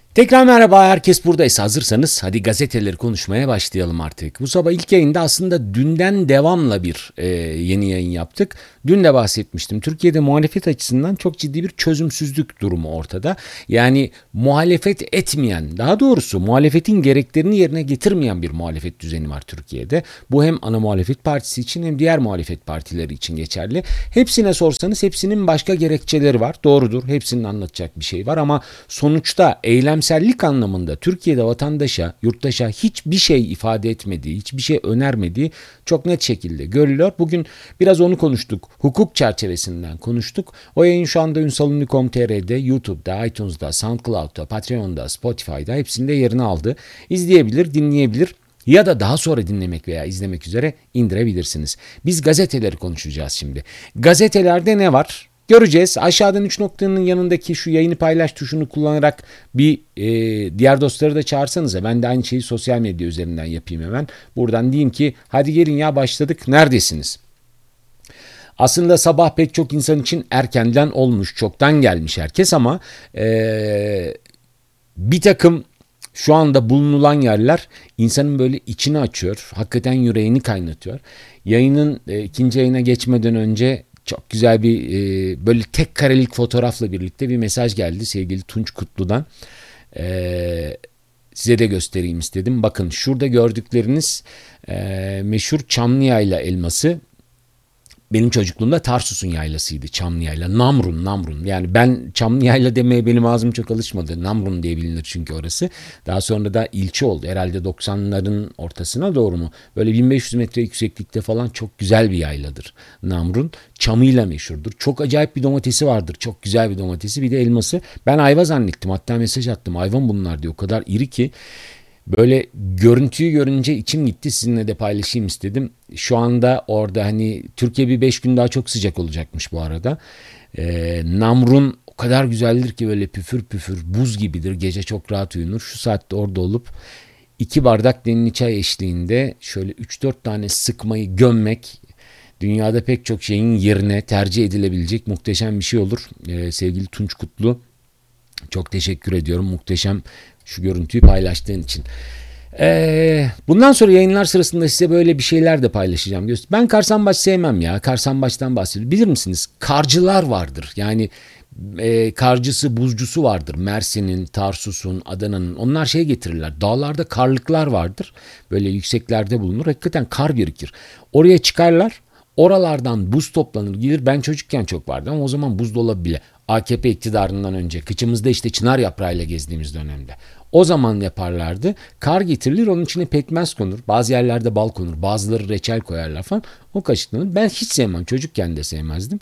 Tekrar merhaba, herkes buradaysa hazırsanız hadi gazeteleri konuşmaya başlayalım artık. Bu sabah ilk yayında aslında dünden devamla bir yeni yayın yaptık. Dün de bahsetmiştim. Türkiye'de muhalefet açısından çok ciddi bir çözümsüzlük durumu ortada. Yani muhalefet etmeyen, daha doğrusu muhalefetin gereklerini yerine getirmeyen bir muhalefet düzeni var Türkiye'de. Bu hem ana muhalefet partisi için hem diğer muhalefet partileri için geçerli. Hepsine sorsanız hepsinin başka gerekçeleri var. Doğrudur, hepsinin anlatacak bir şey var ama sonuçta eylemsellik anlamında Türkiye'de vatandaşa, yurttaşa hiçbir şey ifade etmediği, hiçbir şey önermediği çok net şekilde görülüyor. Bugün biraz onu konuştuk. Hukuk çerçevesinden konuştuk. O yayın şu anda ünsalünlü.com.tr'de, YouTube'da, iTunes'da, SoundCloud'da, Patreon'da, Spotify'da hepsinde yerini aldı. İzleyebilir, dinleyebilir ya da daha sonra dinlemek veya izlemek üzere indirebilirsiniz. Biz gazeteleri konuşacağız şimdi. Gazetelerde ne var? Göreceğiz. Aşağıdan 3 noktanın yanındaki şu yayını paylaş tuşunu kullanarak bir diğer dostları da çağırsanıza. Ben de aynı şeyi sosyal medya üzerinden yapayım hemen. Buradan diyeyim ki hadi gelin ya, başladık. Neredesiniz? Aslında sabah pek çok insan için erkenden olmuş, çoktan gelmiş herkes ama bir takım şu anda bulunulan yerler insanın böyle içini açıyor. Hakikaten yüreğini kaynatıyor. Yayının ikinci yayına geçmeden önce çok güzel bir böyle tek karelik fotoğrafla birlikte bir mesaj geldi sevgili Tunç Kutlu'dan. Size de göstereyim istedim. Bakın şurada gördükleriniz meşhur Çamlıyayla elması. Benim çocukluğumda Tarsus'un yaylasıydı, Çamlıyayla. Namrun. Yani ben Çamlıyayla demeye benim ağzım çok alışmadı. Namrun diye bilinir çünkü orası. Daha sonra da ilçe oldu. Herhalde 90'ların ortasına doğru mu? Böyle 1500 metre yükseklikte falan çok güzel bir yayladır Namrun. Çamıyla meşhurdur. Çok acayip bir domatesi vardır. Çok güzel bir domatesi. Bir de elması. Ben ayva zannettim. Hatta mesaj attım. Ayva bunlar diye. O kadar iri ki. Böyle görüntüyü görünce içim gitti, sizinle de paylaşayım istedim. Şu anda orada hani Türkiye bir 5 gün daha çok sıcak olacakmış bu arada. Namrun o kadar güzeldir ki böyle püfür püfür buz gibidir. Gece çok rahat uyunur. Şu saatte orada olup 2 bardak demli çay eşliğinde şöyle 3-4 tane sıkmayı gömmek dünyada pek çok şeyin yerine tercih edilebilecek muhteşem bir şey olur. Sevgili Tunç Kutlu, çok teşekkür ediyorum muhteşem şu görüntüyü paylaştığın için. Bundan sonra yayınlar sırasında size böyle bir şeyler de paylaşacağım. Ben karsambaç sevmem ya. Karsambaçtan bahsediyorum. Bilir misiniz? Karcılar vardır. Yani karcısı, buzcusu vardır. Mersin'in, Tarsus'un, Adana'nın. Onlar şey getirirler. Dağlarda karlıklar vardır. Böyle yükseklerde bulunur. Hakikaten kar birikir. Oraya çıkarlar. Oralardan buz toplanır gelir. Ben çocukken çok vardı ama o zaman buzdolabı bile. AKP iktidarından önce kıçımızda işte çınar yaprağıyla gezdiğimiz dönemde. O zaman yaparlardı. Kar getirilir, onun içine pekmez konur. Bazı yerlerde bal konur. Bazıları reçel koyarlar falan. O kaşıklanır. Ben hiç sevmem. Çocukken de sevmezdim.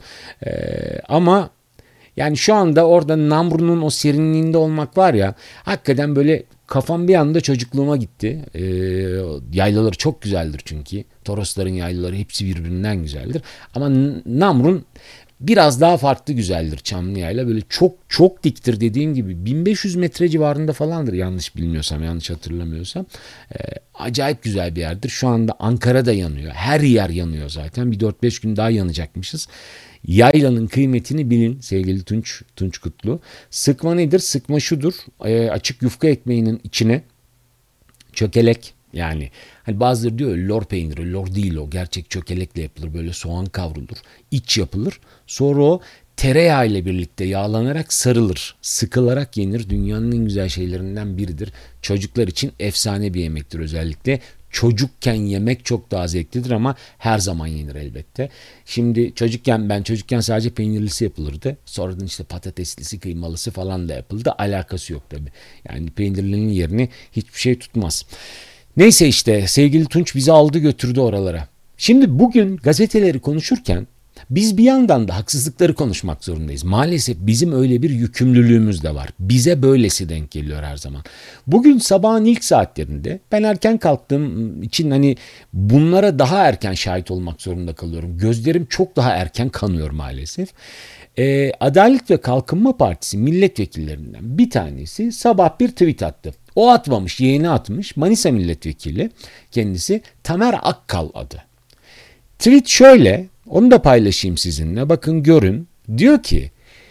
Ama yani şu anda orada Namru'nun o serinliğinde olmak var ya, hakikaten böyle kafam bir anda çocukluğuma gitti. Yaylaları çok güzeldir çünkü. Torosların yaylaları hepsi birbirinden güzeldir. Ama Namrun biraz daha farklı güzeldir Çamlıyayla. Böyle çok çok diktir, dediğim gibi 1500 metre civarında falandır yanlış bilmiyorsam, yanlış hatırlamıyorsam. Acayip güzel bir yerdir. Şu anda Ankara'da yanıyor. Her yer yanıyor zaten. Bir 4-5 gün daha yanacakmışız. Yaylanın kıymetini bilin sevgili Tunç Kutlu. Sıkma nedir? Sıkma şudur. Açık yufka ekmeğinin içine çökelek, yani hani bazıları diyor lor peyniri, lor değil o, gerçek çökelekle yapılır, böyle soğan kavrulur, iç yapılır, sonra o tereyağı ile birlikte yağlanarak sarılır, sıkılarak yenir. Dünyanın en güzel şeylerinden biridir. Çocuklar için efsane bir yemektir. Özellikle çocukken yemek çok daha zevklidir ama her zaman yenir elbette. Şimdi ben çocukken sadece peynirlisi yapılırdı. Sonradan işte patateslisi, kıymalısı falan da yapıldı. Alakası yok tabii. Yani peynirlinin yerini hiçbir şey tutmaz. Neyse işte sevgili Tunç bizi aldı götürdü oralara. Şimdi bugün gazeteleri konuşurken biz bir yandan da haksızlıkları konuşmak zorundayız. Maalesef bizim öyle bir yükümlülüğümüz de var. Bize böylesi denk geliyor her zaman. Bugün sabahın ilk saatlerinde ben erken kalktığım için hani bunlara daha erken şahit olmak zorunda kalıyorum. Gözlerim çok daha erken kanıyor maalesef. Adalet ve Kalkınma Partisi milletvekillerinden bir tanesi sabah bir tweet attı. O atmamış, yeğeni atmış. Manisa milletvekili kendisi, Tamer Akkal adı. Tweet şöyle, onu da paylaşayım sizinle. Bakın görün. Diyor ki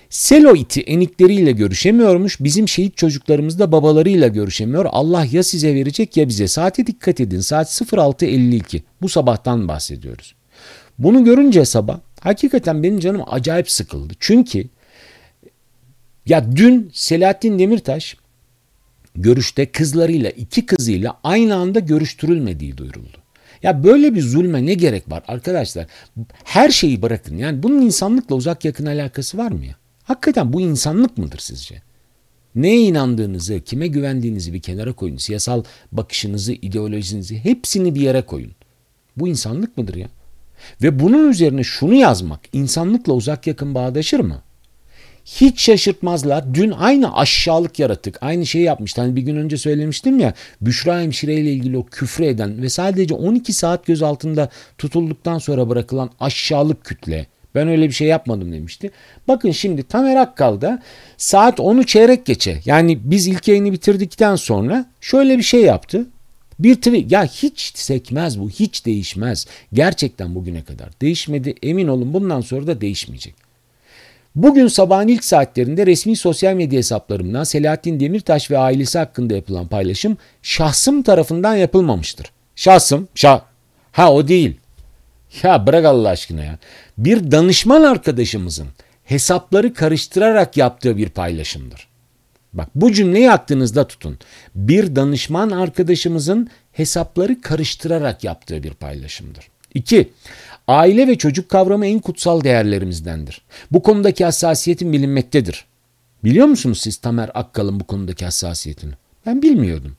Selo iti enikleriyle görüşemiyormuş. Bizim şehit çocuklarımız da babalarıyla görüşemiyor. Allah ya size verecek ya bize. Saate dikkat edin. Saat 06.52. Bu sabahtan bahsediyoruz. Bunu görünce sabah hakikaten benim canım acayip sıkıldı. Çünkü ya dün Selahattin Demirtaş görüşte kızlarıyla, 2 kızıyla aynı anda görüştürülmediği duyuruldu. Ya böyle bir zulme ne gerek var arkadaşlar? Her şeyi bırakın. Yani bunun insanlıkla uzak yakın alakası var mı ya? Hakikaten bu insanlık mıdır sizce? Neye inandığınızı, kime güvendiğinizi bir kenara koyun. Siyasal bakışınızı, ideolojinizi hepsini bir yere koyun. Bu insanlık mıdır ya? Ve bunun üzerine şunu yazmak insanlıkla uzak yakın bağdaşır mı? Hiç şaşırtmazlar. Dün aynı aşağılık yaratık aynı şeyi yapmıştı. Hani bir gün önce söylemiştim ya, Büşra Hemşire ile ilgili o küfür eden ve sadece 12 saat gözaltında tutulduktan sonra bırakılan aşağılık kütle. Ben öyle bir şey yapmadım demişti. Bakın şimdi Tamer Akkal da saat 10'u çeyrek geçe, yani biz ilk yayını bitirdikten sonra şöyle bir şey yaptı. Bir tweet, ya hiç sekmez bu, hiç değişmez. Gerçekten bugüne kadar değişmedi, emin olun bundan sonra da değişmeyecek. Bugün sabahın ilk saatlerinde resmi sosyal medya hesaplarımdan Selahattin Demirtaş ve ailesi hakkında yapılan paylaşım şahsım tarafından yapılmamıştır. Şahsım, ha o değil. Ya bırak Allah aşkına ya. Bir danışman arkadaşımızın hesapları karıştırarak yaptığı bir paylaşımdır. Bak bu cümleyi aklınızda tutun. Bir danışman arkadaşımızın hesapları karıştırarak yaptığı bir paylaşımdır. 2. Aile ve çocuk kavramı en kutsal değerlerimizdendir. Bu konudaki hassasiyetin bilinmektedir. Biliyor musunuz siz Tamer Akkal'ın bu konudaki hassasiyetini? Ben bilmiyordum.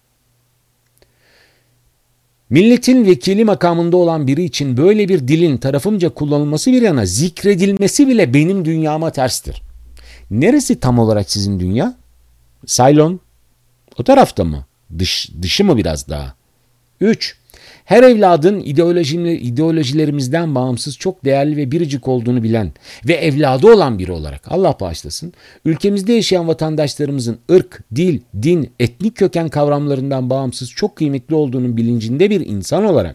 Milletin vekili makamında olan biri için böyle bir dilin tarafımca kullanılması bir yana zikredilmesi bile benim dünyama terstir. Neresi tam olarak sizin dünya? Saylon? O tarafta mı? Dışı mı biraz daha? 3. Her evladın ideolojilerimizden bağımsız çok değerli ve biricik olduğunu bilen ve evladı olan biri olarak Allah bağışlasın, ülkemizde yaşayan vatandaşlarımızın ırk, dil, din, etnik köken kavramlarından bağımsız çok kıymetli olduğunun bilincinde bir insan olarak,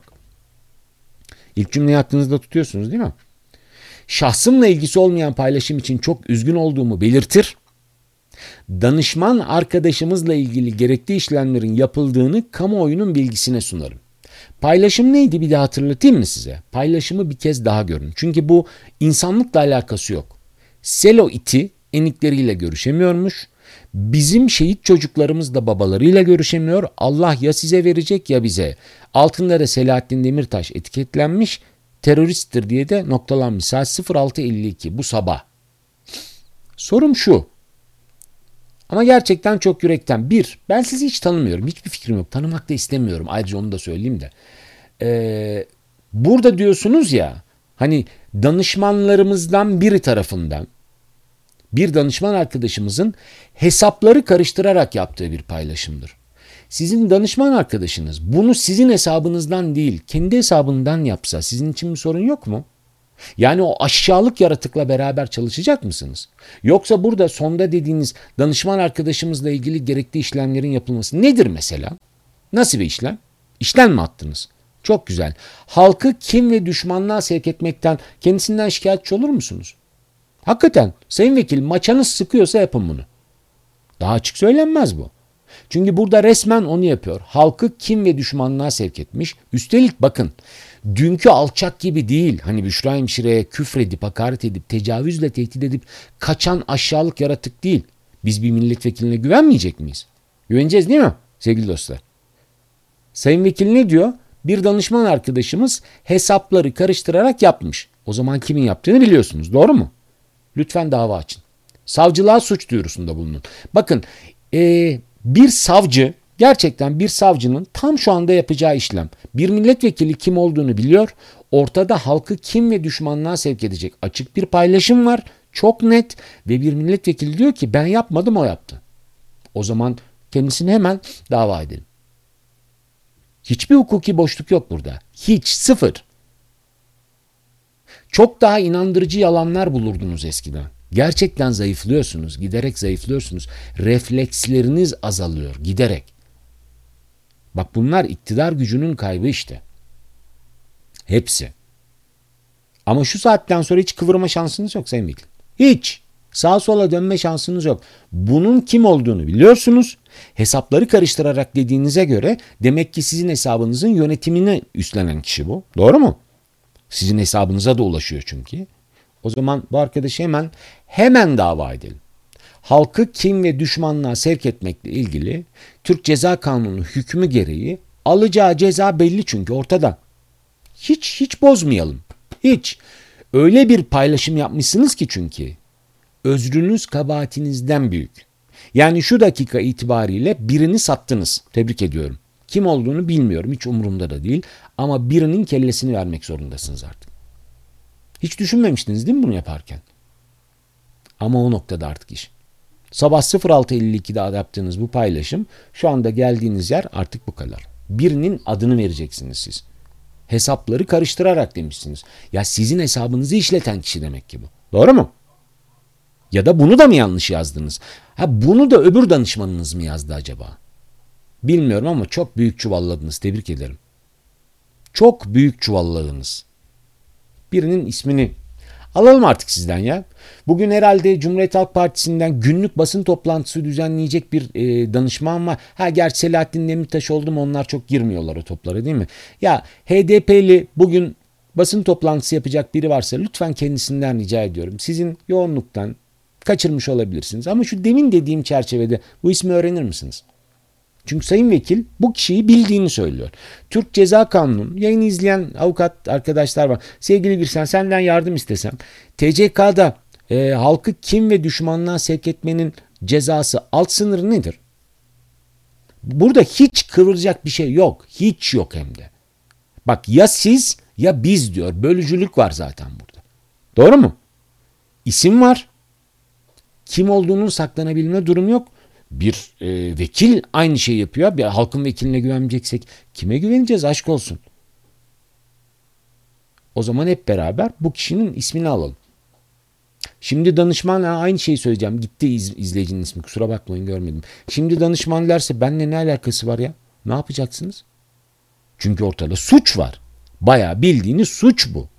ilk cümleyi aklınızda tutuyorsunuz değil mi? Şahsımla ilgisi olmayan paylaşım için çok üzgün olduğumu belirtir. Danışman arkadaşımızla ilgili gerekli işlemlerin yapıldığını kamuoyunun bilgisine sunarım. Paylaşım neydi bir de hatırlatayım mı size? Paylaşımı bir kez daha görün. Çünkü bu insanlıkla alakası yok. Selo iti enikleriyle görüşemiyormuş. Bizim şehit çocuklarımız da babalarıyla görüşemiyor. Allah ya size verecek ya bize. Altında da Selahattin Demirtaş etiketlenmiş. Teröristtir diye de noktalanmış. Saat 06.52 bu sabah. Sorum şu. Ama gerçekten çok yürekten. Bir, ben sizi hiç tanımıyorum. Hiçbir fikrim yok. Tanımak da istemiyorum. Ayrıca onu da söyleyeyim de. Burada diyorsunuz ya, hani danışmanlarımızdan biri tarafından bir danışman arkadaşımızın hesapları karıştırarak yaptığı bir paylaşımdır. Sizin danışman arkadaşınız bunu sizin hesabınızdan değil, kendi hesabından yapsa sizin için bir sorun yok mu? Yani o aşağılık yaratıkla beraber çalışacak mısınız? Yoksa burada sonda dediğiniz danışman arkadaşımızla ilgili gerekli işlemlerin yapılması nedir mesela? Nasıl bir işlem? İşlem mi attınız? Çok güzel. Halkı kin ve düşmanlığa sevk etmekten, kendisinden şikayetçi olur musunuz? Hakikaten sayın vekil, maçanız sıkıyorsa yapın bunu. Daha açık söylenmez bu. Çünkü burada resmen onu yapıyor. Halkı kin ve düşmanlığa sevk etmiş. Üstelik bakın, dünkü alçak gibi değil. Hani Büşra Hemşire'ye küfredip, hakaret edip, tecavüzle tehdit edip kaçan aşağılık yaratık değil. Biz bir milletvekiline güvenmeyecek miyiz? Güveneceğiz değil mi sevgili dostlar? Sayın vekil ne diyor? Bir danışman arkadaşımız hesapları karıştırarak yapmış. O zaman kimin yaptığını biliyorsunuz, doğru mu? Lütfen dava açın. Savcılığa suç duyurusunda bulunun. Bakın bir savcı, gerçekten bir savcının tam şu anda yapacağı işlem. Bir milletvekili kim olduğunu biliyor. Ortada halkı kim ve düşmanlığa sevk edecek açık bir paylaşım var. Çok net ve bir milletvekili diyor ki ben yapmadım, o yaptı. O zaman kendisini hemen dava edelim. Hiçbir hukuki boşluk yok burada. Hiç, sıfır. Çok daha inandırıcı yalanlar bulurdunuz eskiden. Gerçekten zayıflıyorsunuz, giderek zayıflıyorsunuz. Refleksleriniz azalıyor, giderek. Bak bunlar iktidar gücünün kaybı işte. Hepsi. Ama şu saatten sonra hiç kıvırma şansınız yok Sayın Vekil. Hiç. Sağa sola dönme şansınız yok. Bunun kim olduğunu biliyorsunuz. Hesapları karıştırarak dediğinize göre demek ki sizin hesabınızın yönetimini üstlenen kişi bu. Doğru mu? Sizin hesabınıza da ulaşıyor çünkü. O zaman bu arkadaşı hemen dava edelim. Halkı kin ve düşmanlığa sevk etmekle ilgili Türk Ceza Kanunu hükmü gereği alacağı ceza belli çünkü ortada. Hiç bozmayalım. Hiç. Öyle bir paylaşım yapmışsınız ki çünkü özrünüz kabahatinizden büyük. Yani şu dakika itibariyle birini sattınız. Tebrik ediyorum. Kim olduğunu bilmiyorum. Hiç umurumda da değil. Ama birinin kellesini vermek zorundasınız artık. Hiç düşünmemiştiniz değil mi bunu yaparken? Ama o noktada artık iş. Sabah 06.52'de yaptığınız bu paylaşım, şu anda geldiğiniz yer artık bu kadar. Birinin adını vereceksiniz siz. Hesapları karıştırarak demişsiniz. Ya sizin hesabınızı işleten kişi demek ki bu. Doğru mu? Ya da bunu da mı yanlış yazdınız? Bunu da öbür danışmanınız mı yazdı acaba? Bilmiyorum ama çok büyük çuvalladınız. Tebrik ederim. Çok büyük çuvalladınız. Birinin ismini alalım artık sizden ya. Bugün herhalde Cumhuriyet Halk Partisi'nden günlük basın toplantısı düzenleyecek bir danışman var. Gerçi Selahattin Demirtaş oldu mu onlar çok girmiyorlar o toplara değil mi? Ya HDP'li bugün basın toplantısı yapacak biri varsa lütfen kendisinden rica ediyorum. Sizin yoğunluktan kaçırmış olabilirsiniz. Ama şu demin dediğim çerçevede bu ismi öğrenir misiniz? Çünkü Sayın Vekil bu kişiyi bildiğini söylüyor. Türk Ceza Kanunu, yayını izleyen avukat arkadaşlar var. Sevgili Birsen, senden yardım istesem. TCK'da halkı kin ve düşmanlığa sevk etmenin cezası alt sınırı nedir? Burada hiç kıvıracak bir şey yok. Hiç yok hem de. Bak ya siz ya biz diyor. Bölücülük var zaten burada. Doğru mu? İsim var. Kim olduğunun saklanabilme durumu yok. Bir vekil aynı şeyi yapıyor. Bir halkın vekiline güvenmeyeceksek kime güveneceğiz aşk olsun. O zaman hep beraber bu kişinin ismini alalım. Şimdi danışman aynı şeyi söyleyeceğim. Gitti izleyicinin ismi, kusura bakmayın görmedim. Şimdi danışman derse benimle ne alakası var ya? Ne yapacaksınız? Çünkü ortada suç var. Bayağı bildiğiniz suç bu.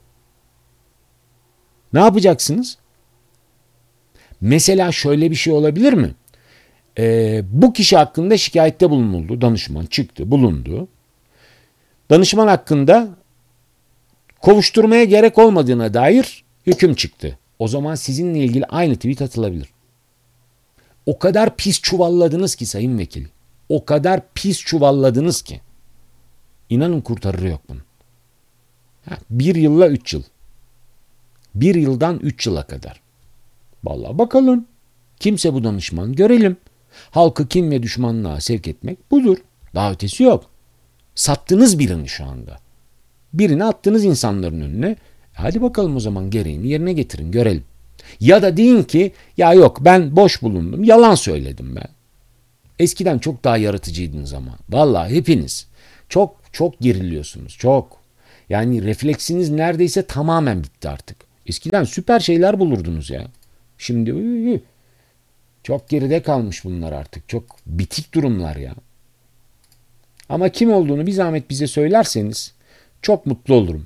Ne yapacaksınız? Mesela şöyle bir şey olabilir mi? Bu kişi hakkında şikayette bulunuldu. Danışman çıktı, bulundu. Danışman hakkında kovuşturmaya gerek olmadığına dair hüküm çıktı. O zaman sizinle ilgili aynı tweet atılabilir. O kadar pis çuvalladınız ki Sayın Vekil. O kadar pis çuvalladınız ki. İnanın kurtarırı yok bunun. 1 yılla 3 yıl. 1 yıldan 3 yıla kadar. Vallahi bakalım. Kimse bu danışman görelim. Halkı kin ve düşmanlığa sevk etmek budur. Daha ötesi yok. Sattınız birini şu anda. Birini attınız insanların önüne. Hadi bakalım o zaman gereğini yerine getirin görelim. Ya da deyin ki ya yok ben boş bulundum. Yalan söyledim ben. Eskiden çok daha yaratıcıydınız ama. Vallahi hepiniz. Çok geriliyorsunuz. Çok. Yani refleksiniz neredeyse tamamen bitti artık. Eskiden süper şeyler bulurdunuz ya. Şimdi çok geride kalmış bunlar artık. Çok bitik durumlar ya. Ama kim olduğunu bir zahmet bize söylerseniz çok mutlu olurum.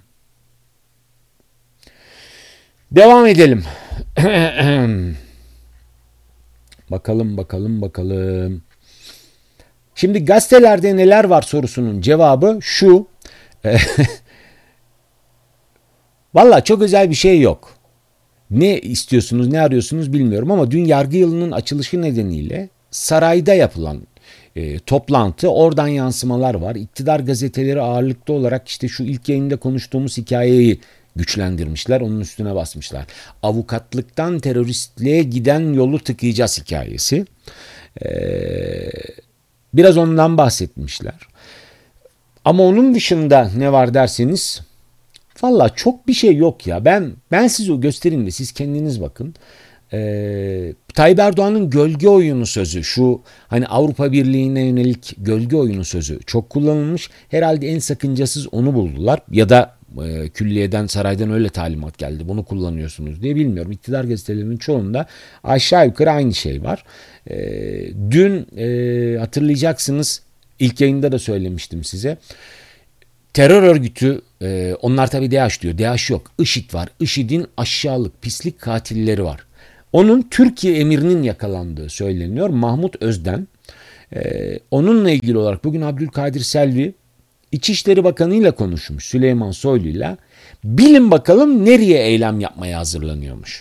Devam edelim. Bakalım. Şimdi gazetelerde neler var sorusunun cevabı şu. Valla çok özel bir şey yok. Ne istiyorsunuz, ne arıyorsunuz bilmiyorum ama dün yargı yılının açılışı nedeniyle sarayda yapılan toplantı, oradan yansımalar var. İktidar gazeteleri ağırlıklı olarak işte şu ilk yayında konuştuğumuz hikayeyi güçlendirmişler, onun üstüne basmışlar. Avukatlıktan teröristliğe giden yolu tıkayacağız hikayesi. Biraz ondan bahsetmişler. Ama onun dışında ne var derseniz, valla çok bir şey yok ya. Ben size göstereyim de siz kendiniz bakın. Tayyip Erdoğan'ın gölge oyunu sözü, şu hani Avrupa Birliği'ne yönelik gölge oyunu sözü çok kullanılmış. Herhalde en sakıncasız onu buldular ya da külliyeden, saraydan öyle talimat geldi. Bunu kullanıyorsunuz diye, bilmiyorum. İktidar gazetelerinin çoğunda aşağı yukarı aynı şey var. Dün hatırlayacaksınız, ilk yayında da söylemiştim size. Terör örgütü, onlar tabii DAEŞ diyor. DAEŞ yok. IŞİD var. IŞİD'in aşağılık, pislik katilleri var. Onun Türkiye emirinin yakalandığı söyleniyor. Mahmut Özden. Onunla ilgili olarak bugün Abdülkadir Selvi İçişleri Bakanı ile konuşmuş, Süleyman Soylu ile. Bilin bakalım nereye eylem yapmaya hazırlanıyormuş.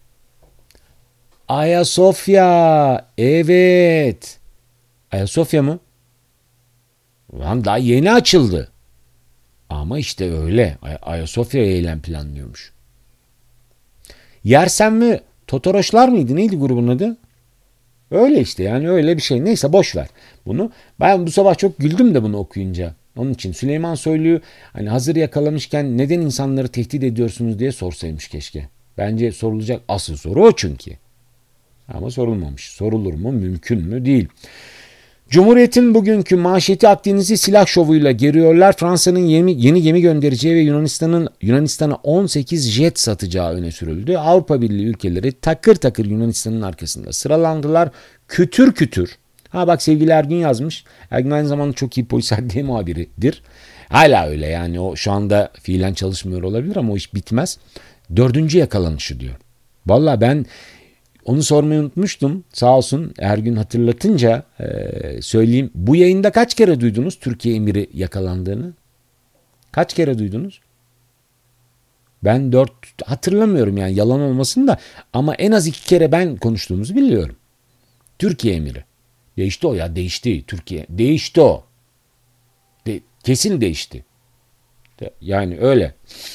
Ayasofya, evet. Ayasofya mı? Lan daha yeni açıldı. Ama işte öyle. Ayasofya'ya eylem planlıyormuş. Yersen mi? Totoroşlar mıydı? Neydi grubun adı? Öyle işte, yani öyle bir şey. Neyse, boş ver bunu. Ben bu sabah çok güldüm de bunu okuyunca. Onun için Süleyman Soylu'yu hani hazır yakalamışken neden insanları tehdit ediyorsunuz diye sorsaymış keşke. Bence sorulacak asıl soru o çünkü. Ama sorulmamış. Sorulur mu? Mümkün mü? Değil. Cumhuriyet'in bugünkü manşeti Akdeniz'i silah şovuyla geriyorlar. Fransa'nın yeni gemi göndereceği ve Yunanistan'a 18 jet satacağı öne sürüldü. Avrupa Birliği ülkeleri takır takır Yunanistan'ın arkasında sıralandılar. Kütür kütür. Ha bak, sevgili Ergün yazmış. Ergün aynı zamanda çok iyi polis adliye muhabiridir. Hala öyle, yani o şu anda fiilen çalışmıyor olabilir ama o iş bitmez. 4. yakalanışı diyor. Vallahi ben onu sormayı unutmuştum. Sağ olsun Ergün hatırlatınca söyleyeyim. Bu yayında kaç kere duydunuz Türkiye emiri yakalandığını? Kaç kere duydunuz? Ben 4 hatırlamıyorum, yani yalan olmasın da, ama en az 2 kere ben konuştuğumuzu biliyorum. Türkiye emiri. Değişti o ya, değişti. Türkiye değişti o. Kesin değişti. Yani öyle.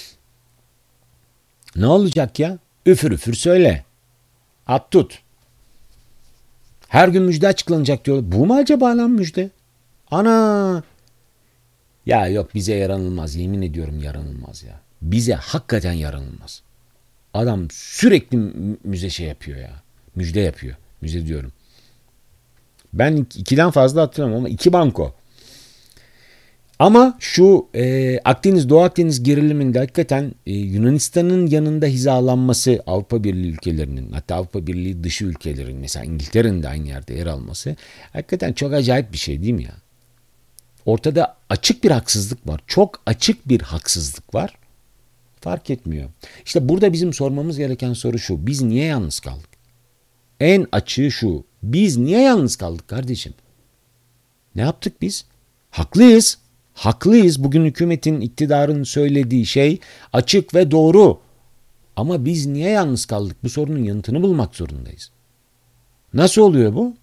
Ne olacak ya? Üfür üfür söyle. At tut. Her gün müjde açıklanacak diyor. Bu mu acaba lan müjde? Ana! Ya yok, bize yaranılmaz. Yemin ediyorum yaranılmaz ya. Bize hakikaten yaranılmaz. Adam sürekli müze şey yapıyor ya. Müjde yapıyor. Müze diyorum. Ben 2'den fazla hatırlamam ama 2 banko. Ama şu Doğu Akdeniz geriliminde hakikaten Yunanistan'ın yanında hizalanması, Avrupa Birliği ülkelerinin, hatta Avrupa Birliği dışı ülkelerin, mesela İngiltere'nin de aynı yerde yer alması hakikaten çok acayip bir şey, değil mi ya? Ortada açık bir haksızlık var. Çok açık bir haksızlık var. Fark etmiyor. İşte burada bizim sormamız gereken soru şu: biz niye yalnız kaldık? En açığı şu: biz niye yalnız kaldık kardeşim? Ne yaptık biz? Haklıyız. Haklıyız. Bugün hükümetin, iktidarın söylediği şey açık ve doğru. Ama biz niye yalnız kaldık? Bu sorunun yanıtını bulmak zorundayız. Nasıl oluyor bu?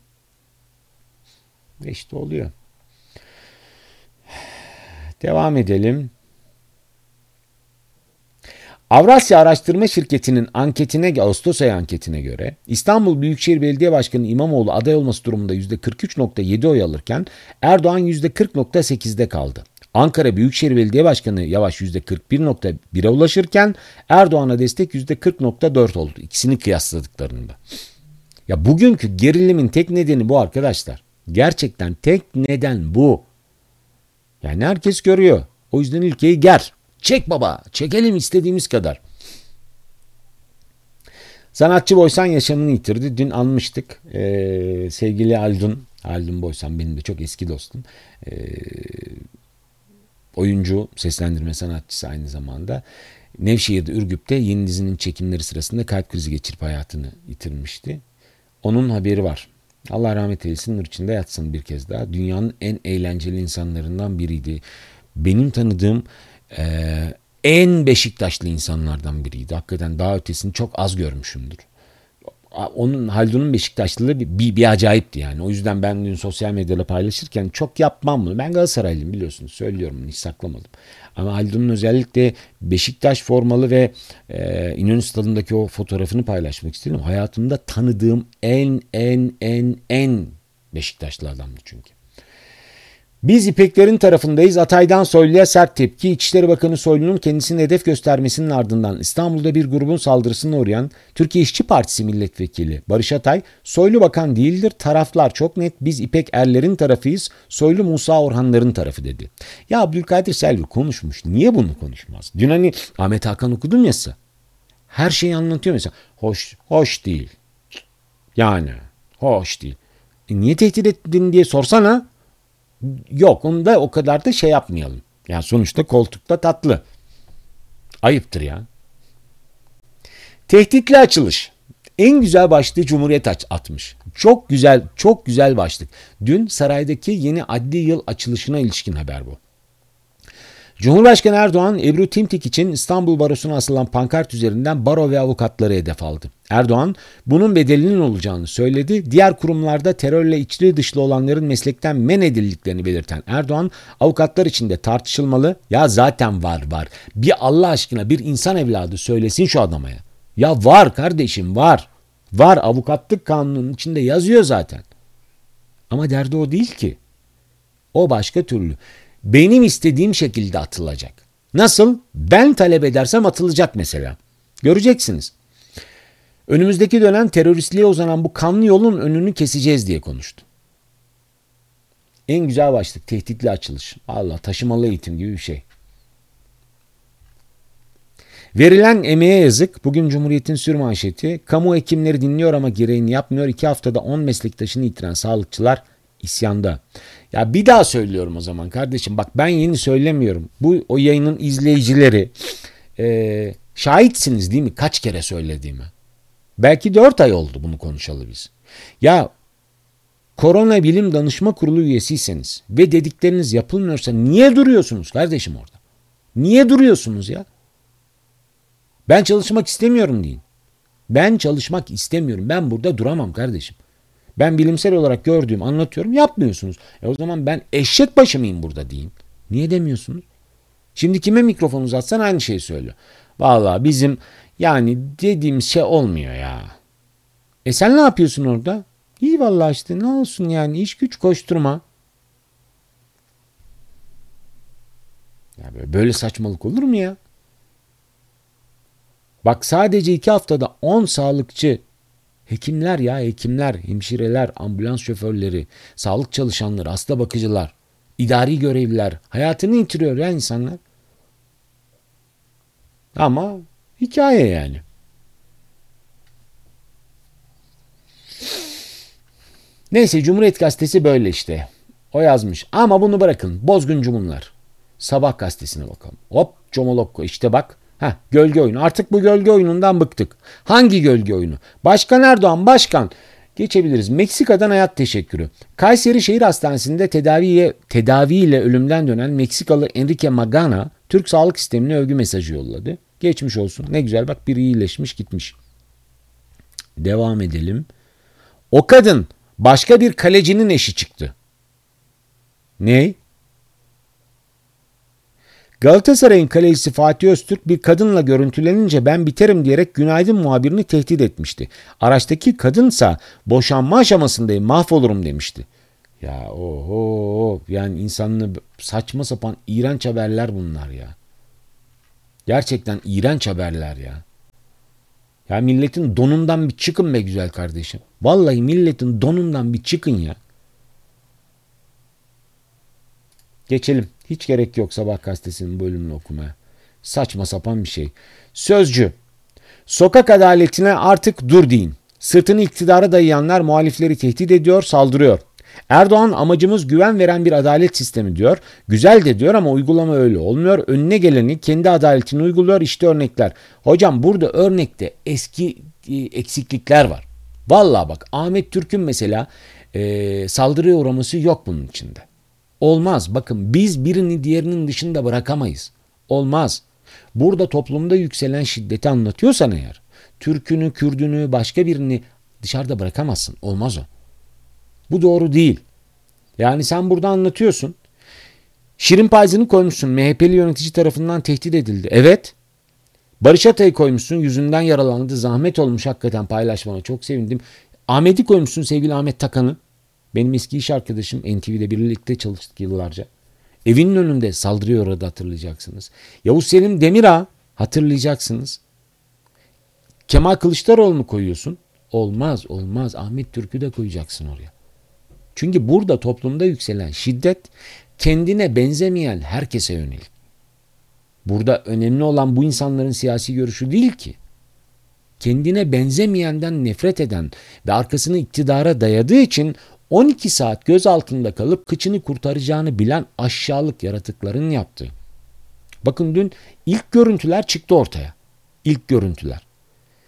İşte oluyor. Devam edelim. Avrasya Araştırma Şirketi'nin Ağustos ayı anketine göre İstanbul Büyükşehir Belediye Başkanı İmamoğlu aday olması durumunda %43.7 oy alırken Erdoğan %40.8'de kaldı. Ankara Büyükşehir Belediye Başkanı Yavaş %41.1'e ulaşırken Erdoğan'a destek %40.4 oldu. İkisini kıyasladıklarında. Ya bugünkü gerilimin tek nedeni bu arkadaşlar. Gerçekten tek neden bu. Yani herkes görüyor. O yüzden ülkeyi ger. Çek baba. Çekelim istediğimiz kadar. Sanatçı Boysan yaşamını yitirdi. Dün anmıştık. Sevgili Haldun Boysan benim de çok eski dostum. Oyuncu, seslendirme sanatçısı aynı zamanda. Nevşehir'de, Ürgüp'te yeni dizinin çekimleri sırasında kalp krizi geçirip hayatını yitirmişti. Onun haberi var. Allah rahmet eylesin, nur içinde yatsın bir kez daha. Dünyanın en eğlenceli insanlarından biriydi. Benim tanıdığım en Beşiktaşlı insanlardan biriydi. Hakikaten daha ötesini çok az görmüşümdür. Haldun'un Beşiktaşlılığı bir acayipti yani. O yüzden ben dün sosyal medyada paylaşırken çok yapmam bunu. Ben Galatasaraylıyım, biliyorsunuz. Söylüyorum bunu, hiç saklamadım. Ama Haldun'un özellikle Beşiktaş formalı ve İnönü Stadı'ndaki o fotoğrafını paylaşmak istedim. Hayatımda tanıdığım en Beşiktaşlı adamdı çünkü. Biz İpeklerin tarafındayız. Atay'dan Soylu'ya sert tepki. İçişleri Bakanı Soylu'nun kendisini hedef göstermesinin ardından İstanbul'da bir grubun saldırısına uğrayan Türkiye İşçi Partisi milletvekili Barış Atay, Soylu bakan değildir, taraflar çok net, biz İpek Erler'in tarafıyız, Soylu Musa Orhanların tarafı dedi. Ya Abdülkadir Selvi konuşmuş. Niye bunu konuşmaz? Dün hani Ahmet Hakan okudum ya size. Her şeyi anlatıyor mesela. Hoş değil. Yani hoş değil. Niye tehdit ettin diye sorsana. Yok, onu da o kadar da şey yapmayalım. Yani sonuçta koltukta tatlı. Ayıptır ya. Tehditle açılış. En güzel başlığı Cumhuriyet atmış. Çok güzel, çok güzel başlık. Dün saraydaki yeni adli yıl açılışına ilişkin haber bu. Cumhurbaşkanı Erdoğan, Ebru Timtik için İstanbul Barosu'na asılan pankart üzerinden baro ve avukatları hedef aldı. Erdoğan, bunun bedelinin olacağını söyledi. Diğer kurumlarda terörle içli dışlı olanların meslekten men edildiklerini belirten Erdoğan, avukatlar için de tartışılmalı. Ya zaten var. Bir Allah aşkına bir insan evladı söylesin şu adama ya. Ya var kardeşim, var. Var, avukatlık kanunun içinde yazıyor zaten. Ama derdi o değil ki. O başka türlü. Benim istediğim şekilde atılacak. Nasıl? Ben talep edersem atılacak mesela. Göreceksiniz. Önümüzdeki dönem teröristliğe uzanan bu kanlı yolun önünü keseceğiz diye konuştu. En güzel başlık tehditli açılış. Allah, taşımalı eğitim gibi bir şey. Verilen emeğe yazık. Bugün Cumhuriyet'in sürmanşeti. Kamu hekimleri dinliyor ama gereğini yapmıyor. 2 haftada 10 meslektaşını yitiren sağlıkçılar isyanda. Ya bir daha söylüyorum o zaman kardeşim. Bak ben yeni söylemiyorum. Bu o yayının izleyicileri şahitsiniz değil mi? Kaç kere söylediğimi. Belki 4 ay oldu bunu konuşalı biz. Ya Korona Bilim Danışma Kurulu üyesiyseniz ve dedikleriniz yapılmıyorsa niye duruyorsunuz kardeşim orada? Niye duruyorsunuz ya? Ben çalışmak istemiyorum deyin. Ben çalışmak istemiyorum. Ben burada duramam kardeşim. Ben bilimsel olarak gördüğüm anlatıyorum, yapmıyorsunuz. O zaman ben eşek başı mıyım burada deyin. Niye demiyorsunuz? Şimdi kime mikrofon uzatsan aynı şeyi söylüyor. Vallahi bizim yani dediğimiz şey olmuyor ya. Sen ne yapıyorsun orada? İyi vallahi işte ne olsun yani iş güç koşturma. Ya böyle saçmalık olur mu ya? Bak sadece 2 haftada 10 sağlıkçı, hekimler ya hekimler, hemşireler, ambulans şoförleri, sağlık çalışanları, hasta bakıcılar, idari görevliler hayatını yitiriyor ya insanlar. Ama hikaye yani. Neyse Cumhuriyet Gazetesi böyle işte. O yazmış. Ama bunu bırakın. Bozguncu bunlar. Sabah gazetesine bakalım. Hop Comolokko işte bak. Gölge oyunu. Artık bu gölge oyunundan bıktık. Hangi gölge oyunu? Başkan Erdoğan başkan. Geçebiliriz. Meksika'dan hayat teşekkürü. Kayseri Şehir Hastanesi'nde tedaviyle ölümden dönen Meksikalı Enrique Magana Türk sağlık sistemine övgü mesajı yolladı. Geçmiş olsun. Ne güzel bak biri iyileşmiş gitmiş. Devam edelim. O kadın başka bir kalecinin eşi çıktı. Ne? Galatasaray'ın kalecisi Fatih Öztürk bir kadınla görüntülenince ben biterim diyerek Günaydın muhabirini tehdit etmişti. Araçtaki kadınsa boşanma aşamasındayım mahvolurum demişti. Ya oho yani insanını saçma sapan iğrenç haberler bunlar ya. Gerçekten iğrenç haberler ya. Ya milletin donundan bir çıkın be güzel kardeşim. Vallahi milletin donundan bir çıkın ya. Geçelim. Hiç gerek yok Sabah gazetesinin bölümünü okumaya. Saçma sapan bir şey. Sözcü. Sokak adaletine artık dur deyin. Sırtını iktidara dayayanlar muhalifleri tehdit ediyor, saldırıyor. Erdoğan amacımız güven veren bir adalet sistemi diyor. Güzel de diyor ama uygulama öyle olmuyor. Önüne geleni kendi adaletini uyguluyor. İşte örnekler. Hocam burada örnekte eski eksiklikler var. Vallahi bak Ahmet Türk'ün mesela saldırıya uğraması yok bunun içinde. Olmaz. Bakın biz birini diğerinin dışında bırakamayız. Olmaz. Burada toplumda yükselen şiddeti anlatıyorsan eğer, Türk'ünü, Kürd'ünü, başka birini dışarıda bırakamazsın. Olmaz o. Bu doğru değil. Yani sen burada anlatıyorsun. Şirin Payzı'nı koymuşsun. MHP'li yönetici tarafından tehdit edildi. Evet. Barış Atay'ı koymuşsun. Yüzünden yaralandı. Zahmet olmuş hakikaten paylaşmana. Çok sevindim. Ahmet'i koymuşsun sevgili Ahmet Takan'ı. Benim eski iş arkadaşım NTV'de birlikte çalıştık yıllarca. Evinin önünde saldırıya uğradı hatırlayacaksınız. Yavuz Selim Demirağ hatırlayacaksınız. Kemal Kılıçdaroğlu'nu koyuyorsun. Olmaz. Ahmet Türk'ü de koyacaksın oraya. Çünkü burada toplumda yükselen şiddet kendine benzemeyen herkese yönelik. Burada önemli olan bu insanların siyasi görüşü değil ki. Kendine benzemeyenden nefret eden ve arkasını iktidara dayadığı için 12 saat göz altında kalıp kıçını kurtaracağını bilen aşağılık yaratıkların yaptığı. Bakın dün ilk görüntüler çıktı ortaya. İlk görüntüler.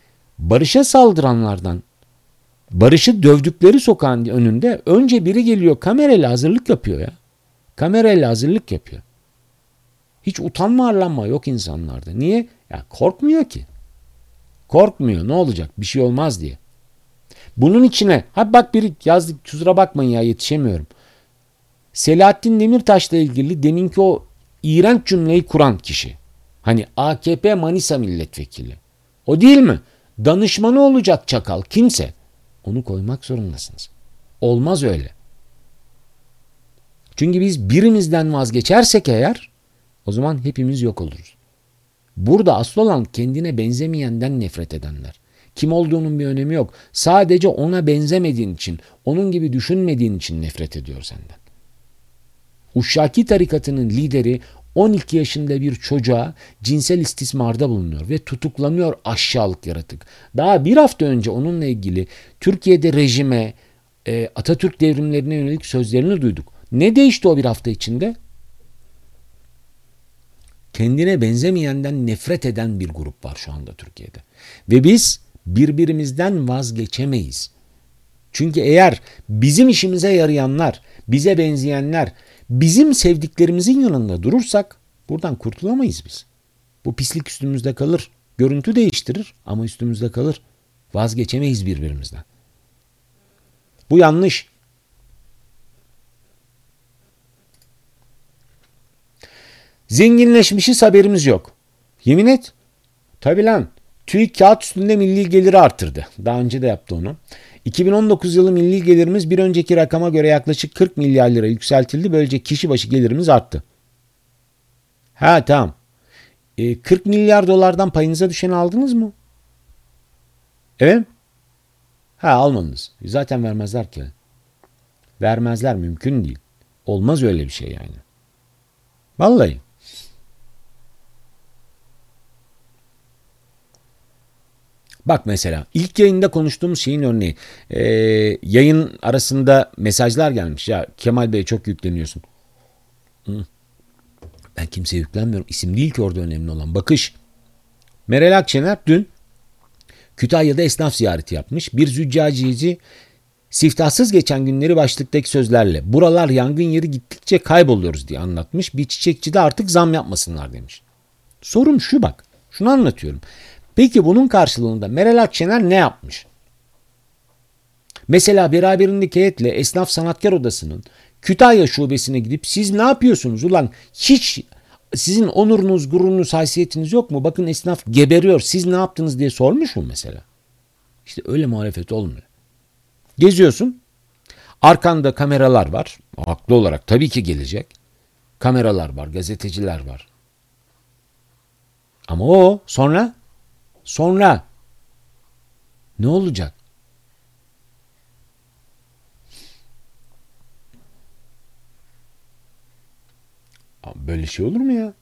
barışa saldıranlardan, barışı dövdükleri sokağın önünde önce biri geliyor kamerayla hazırlık yapıyor ya. Kamerayla hazırlık yapıyor. Hiç utanma arlanma yok insanlarda. Niye? Ya korkmuyor ki. Korkmuyor. Ne olacak? Bir şey olmaz diye. Bunun içine bak biri yazdı, kusura bakmayın ya yetişemiyorum. Selahattin Demirtaş'la ilgili deminki o iğrenç cümleyi kuran kişi. Hani AKP Manisa milletvekili. O değil mi? Danışmanı olacak çakal kimse. Onu koymak zorundasınız. Olmaz öyle. Çünkü biz birimizden vazgeçersek eğer o zaman hepimiz yok oluruz. Burada asıl olan kendine benzemeyenden nefret edenler. Kim olduğunun bir önemi yok. Sadece ona benzemediğin için, onun gibi düşünmediğin için nefret ediyor senden. Uşşaki tarikatının lideri 12 yaşında bir çocuğa cinsel istismarda bulunuyor ve tutuklanıyor aşağılık yaratık. Daha bir hafta önce onunla ilgili Türkiye'de rejime, Atatürk devrimlerine yönelik sözlerini duyduk. Ne değişti o bir hafta içinde? Kendine benzemeyenden nefret eden bir grup var şu anda Türkiye'de. Ve biz birbirimizden vazgeçemeyiz. Çünkü eğer bizim işimize yarayanlar, bize benzeyenler, bizim sevdiklerimizin yanında durursak buradan kurtulamayız biz. Bu pislik üstümüzde kalır. Görüntü değiştirir ama üstümüzde kalır. Vazgeçemeyiz birbirimizden. Bu yanlış. Zenginleşmişiz haberimiz yok. Yemin et. Tabii lan. TÜİK kağıt üstünde milli geliri artırdı. Daha önce de yaptı onu. 2019 yılı milli gelirimiz bir önceki rakama göre yaklaşık 40 milyar lira yükseltildi. Böylece kişi başı gelirimiz arttı. Ha tamam. 40 milyar dolardan payınıza düşeni aldınız mı? Evet. Ha almadınız. Zaten vermezler ki. Vermezler, mümkün değil. Olmaz öyle bir şey yani. Vallahi. Bak mesela ilk yayında konuştuğumuz şeyin örneği. Yayın arasında mesajlar gelmiş. Ya Kemal Bey çok yükleniyorsun. Ben kimseye yüklenmiyorum. İsim değil ki orada önemli olan. Bakış. Meral Akşener dün Kütahya'da esnaf ziyareti yapmış. Bir züccaciyeci siftahsız geçen günleri başlıktaki sözlerle buralar yangın yeri gittikçe kayboluyoruz diye anlatmış. Bir çiçekçi de artık zam yapmasınlar demiş. Sorum şu bak. Şunu anlatıyorum. Peki bunun karşılığında Meral Akşener ne yapmış? Mesela beraberindeki heyetle Esnaf Sanatkar Odası'nın Kütahya şubesine gidip siz ne yapıyorsunuz ulan? Hiç sizin onurunuz, gururunuz, haysiyetiniz yok mu? Bakın esnaf geberiyor. Siz ne yaptınız diye sormuş mu mesela? İşte öyle muhalefet olmuyor. Geziyorsun. Arkanda kameralar var. Haklı olarak tabii ki gelecek. Kameralar var, gazeteciler var. Ama o sonra ne olacak? Böyle şey olur mu ya?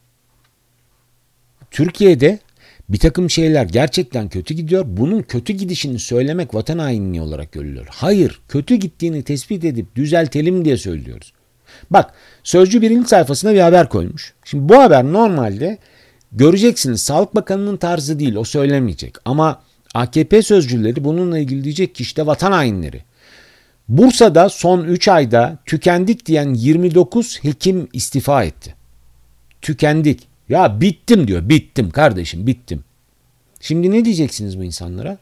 Türkiye'de bir takım şeyler gerçekten kötü gidiyor. Bunun kötü gidişini söylemek vatan hainliği olarak görülüyor. Hayır, kötü gittiğini tespit edip düzeltelim diye söylüyoruz. Bak, Sözcü birinci sayfasına bir haber koymuş. Şimdi bu haber normalde göreceksiniz Sağlık Bakanı'nın tarzı değil, o söylemeyecek. Ama AKP sözcüleri bununla ilgili diyecek ki işte vatan hainleri. Bursa'da son 3 ayda tükendik diyen 29 hekim istifa etti. Tükendik. Ya bittim diyor. Bittim kardeşim, bittim. Şimdi ne diyeceksiniz bu insanlara?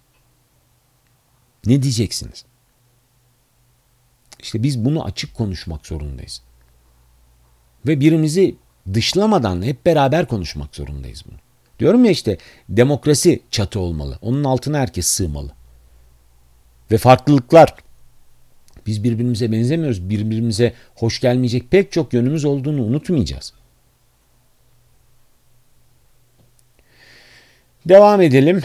Ne diyeceksiniz? İşte biz bunu açık konuşmak zorundayız. Ve birimizi dışlamadan hep beraber konuşmak zorundayız bunu. Diyorum ya işte demokrasi çatı olmalı. Onun altına herkes sığmalı. Ve farklılıklar. Biz birbirimize benzemiyoruz. Birbirimize hoş gelmeyecek pek çok yönümüz olduğunu unutmayacağız. Devam edelim.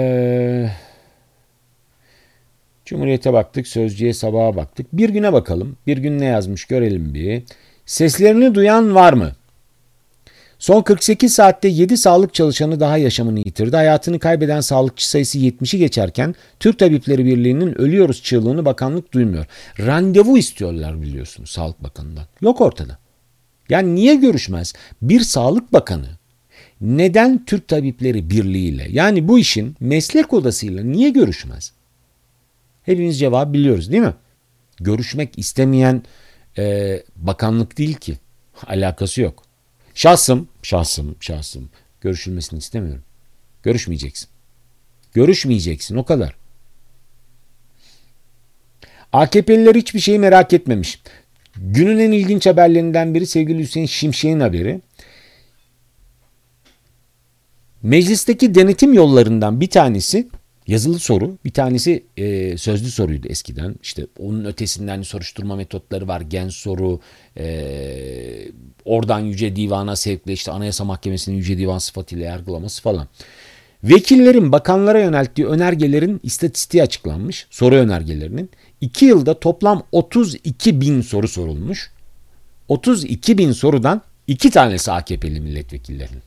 Cumhuriyet'e baktık, Sözcü'ye, Sabah'a baktık. Bir güne bakalım. Bir gün ne yazmış görelim bir. Seslerini duyan var mı? Son 48 saatte 7 sağlık çalışanı daha yaşamını yitirdi. Hayatını kaybeden sağlıkçı sayısı 70'i geçerken Türk Tabipleri Birliği'nin ölüyoruz çığlığını bakanlık duymuyor. Randevu istiyorlar biliyorsunuz Sağlık Bakanı'ndan. Yok ortada. Yani niye görüşmez? Bir Sağlık Bakanı neden Türk Tabipleri Birliği ile, yani bu işin meslek odasıyla niye görüşmez? Hepimiz cevabı biliyoruz değil mi? Görüşmek istemeyen bakanlık değil ki. Alakası yok. Şahsım görüşülmesini istemiyorum. Görüşmeyeceksin. Görüşmeyeceksin, o kadar. AKP'liler hiçbir şeyi merak etmemiş. Günün en ilginç haberlerinden biri sevgili Hüseyin Şimşek'in haberi. Meclisteki denetim yollarından bir tanesi yazılı soru, bir tanesi sözlü soruydu eskiden. İşte onun ötesinden soruşturma metotları var. Gen soru, oradan Yüce Divan'a sevkle, işte Anayasa Mahkemesi'nin Yüce Divan sıfatıyla yargılaması falan. Vekillerin bakanlara yönelttiği önergelerin istatistiği açıklanmış. Soru önergelerinin. 2 yılda toplam 32 bin soru sorulmuş. 32 bin sorudan 2 tanesi AKP'li milletvekillerinin.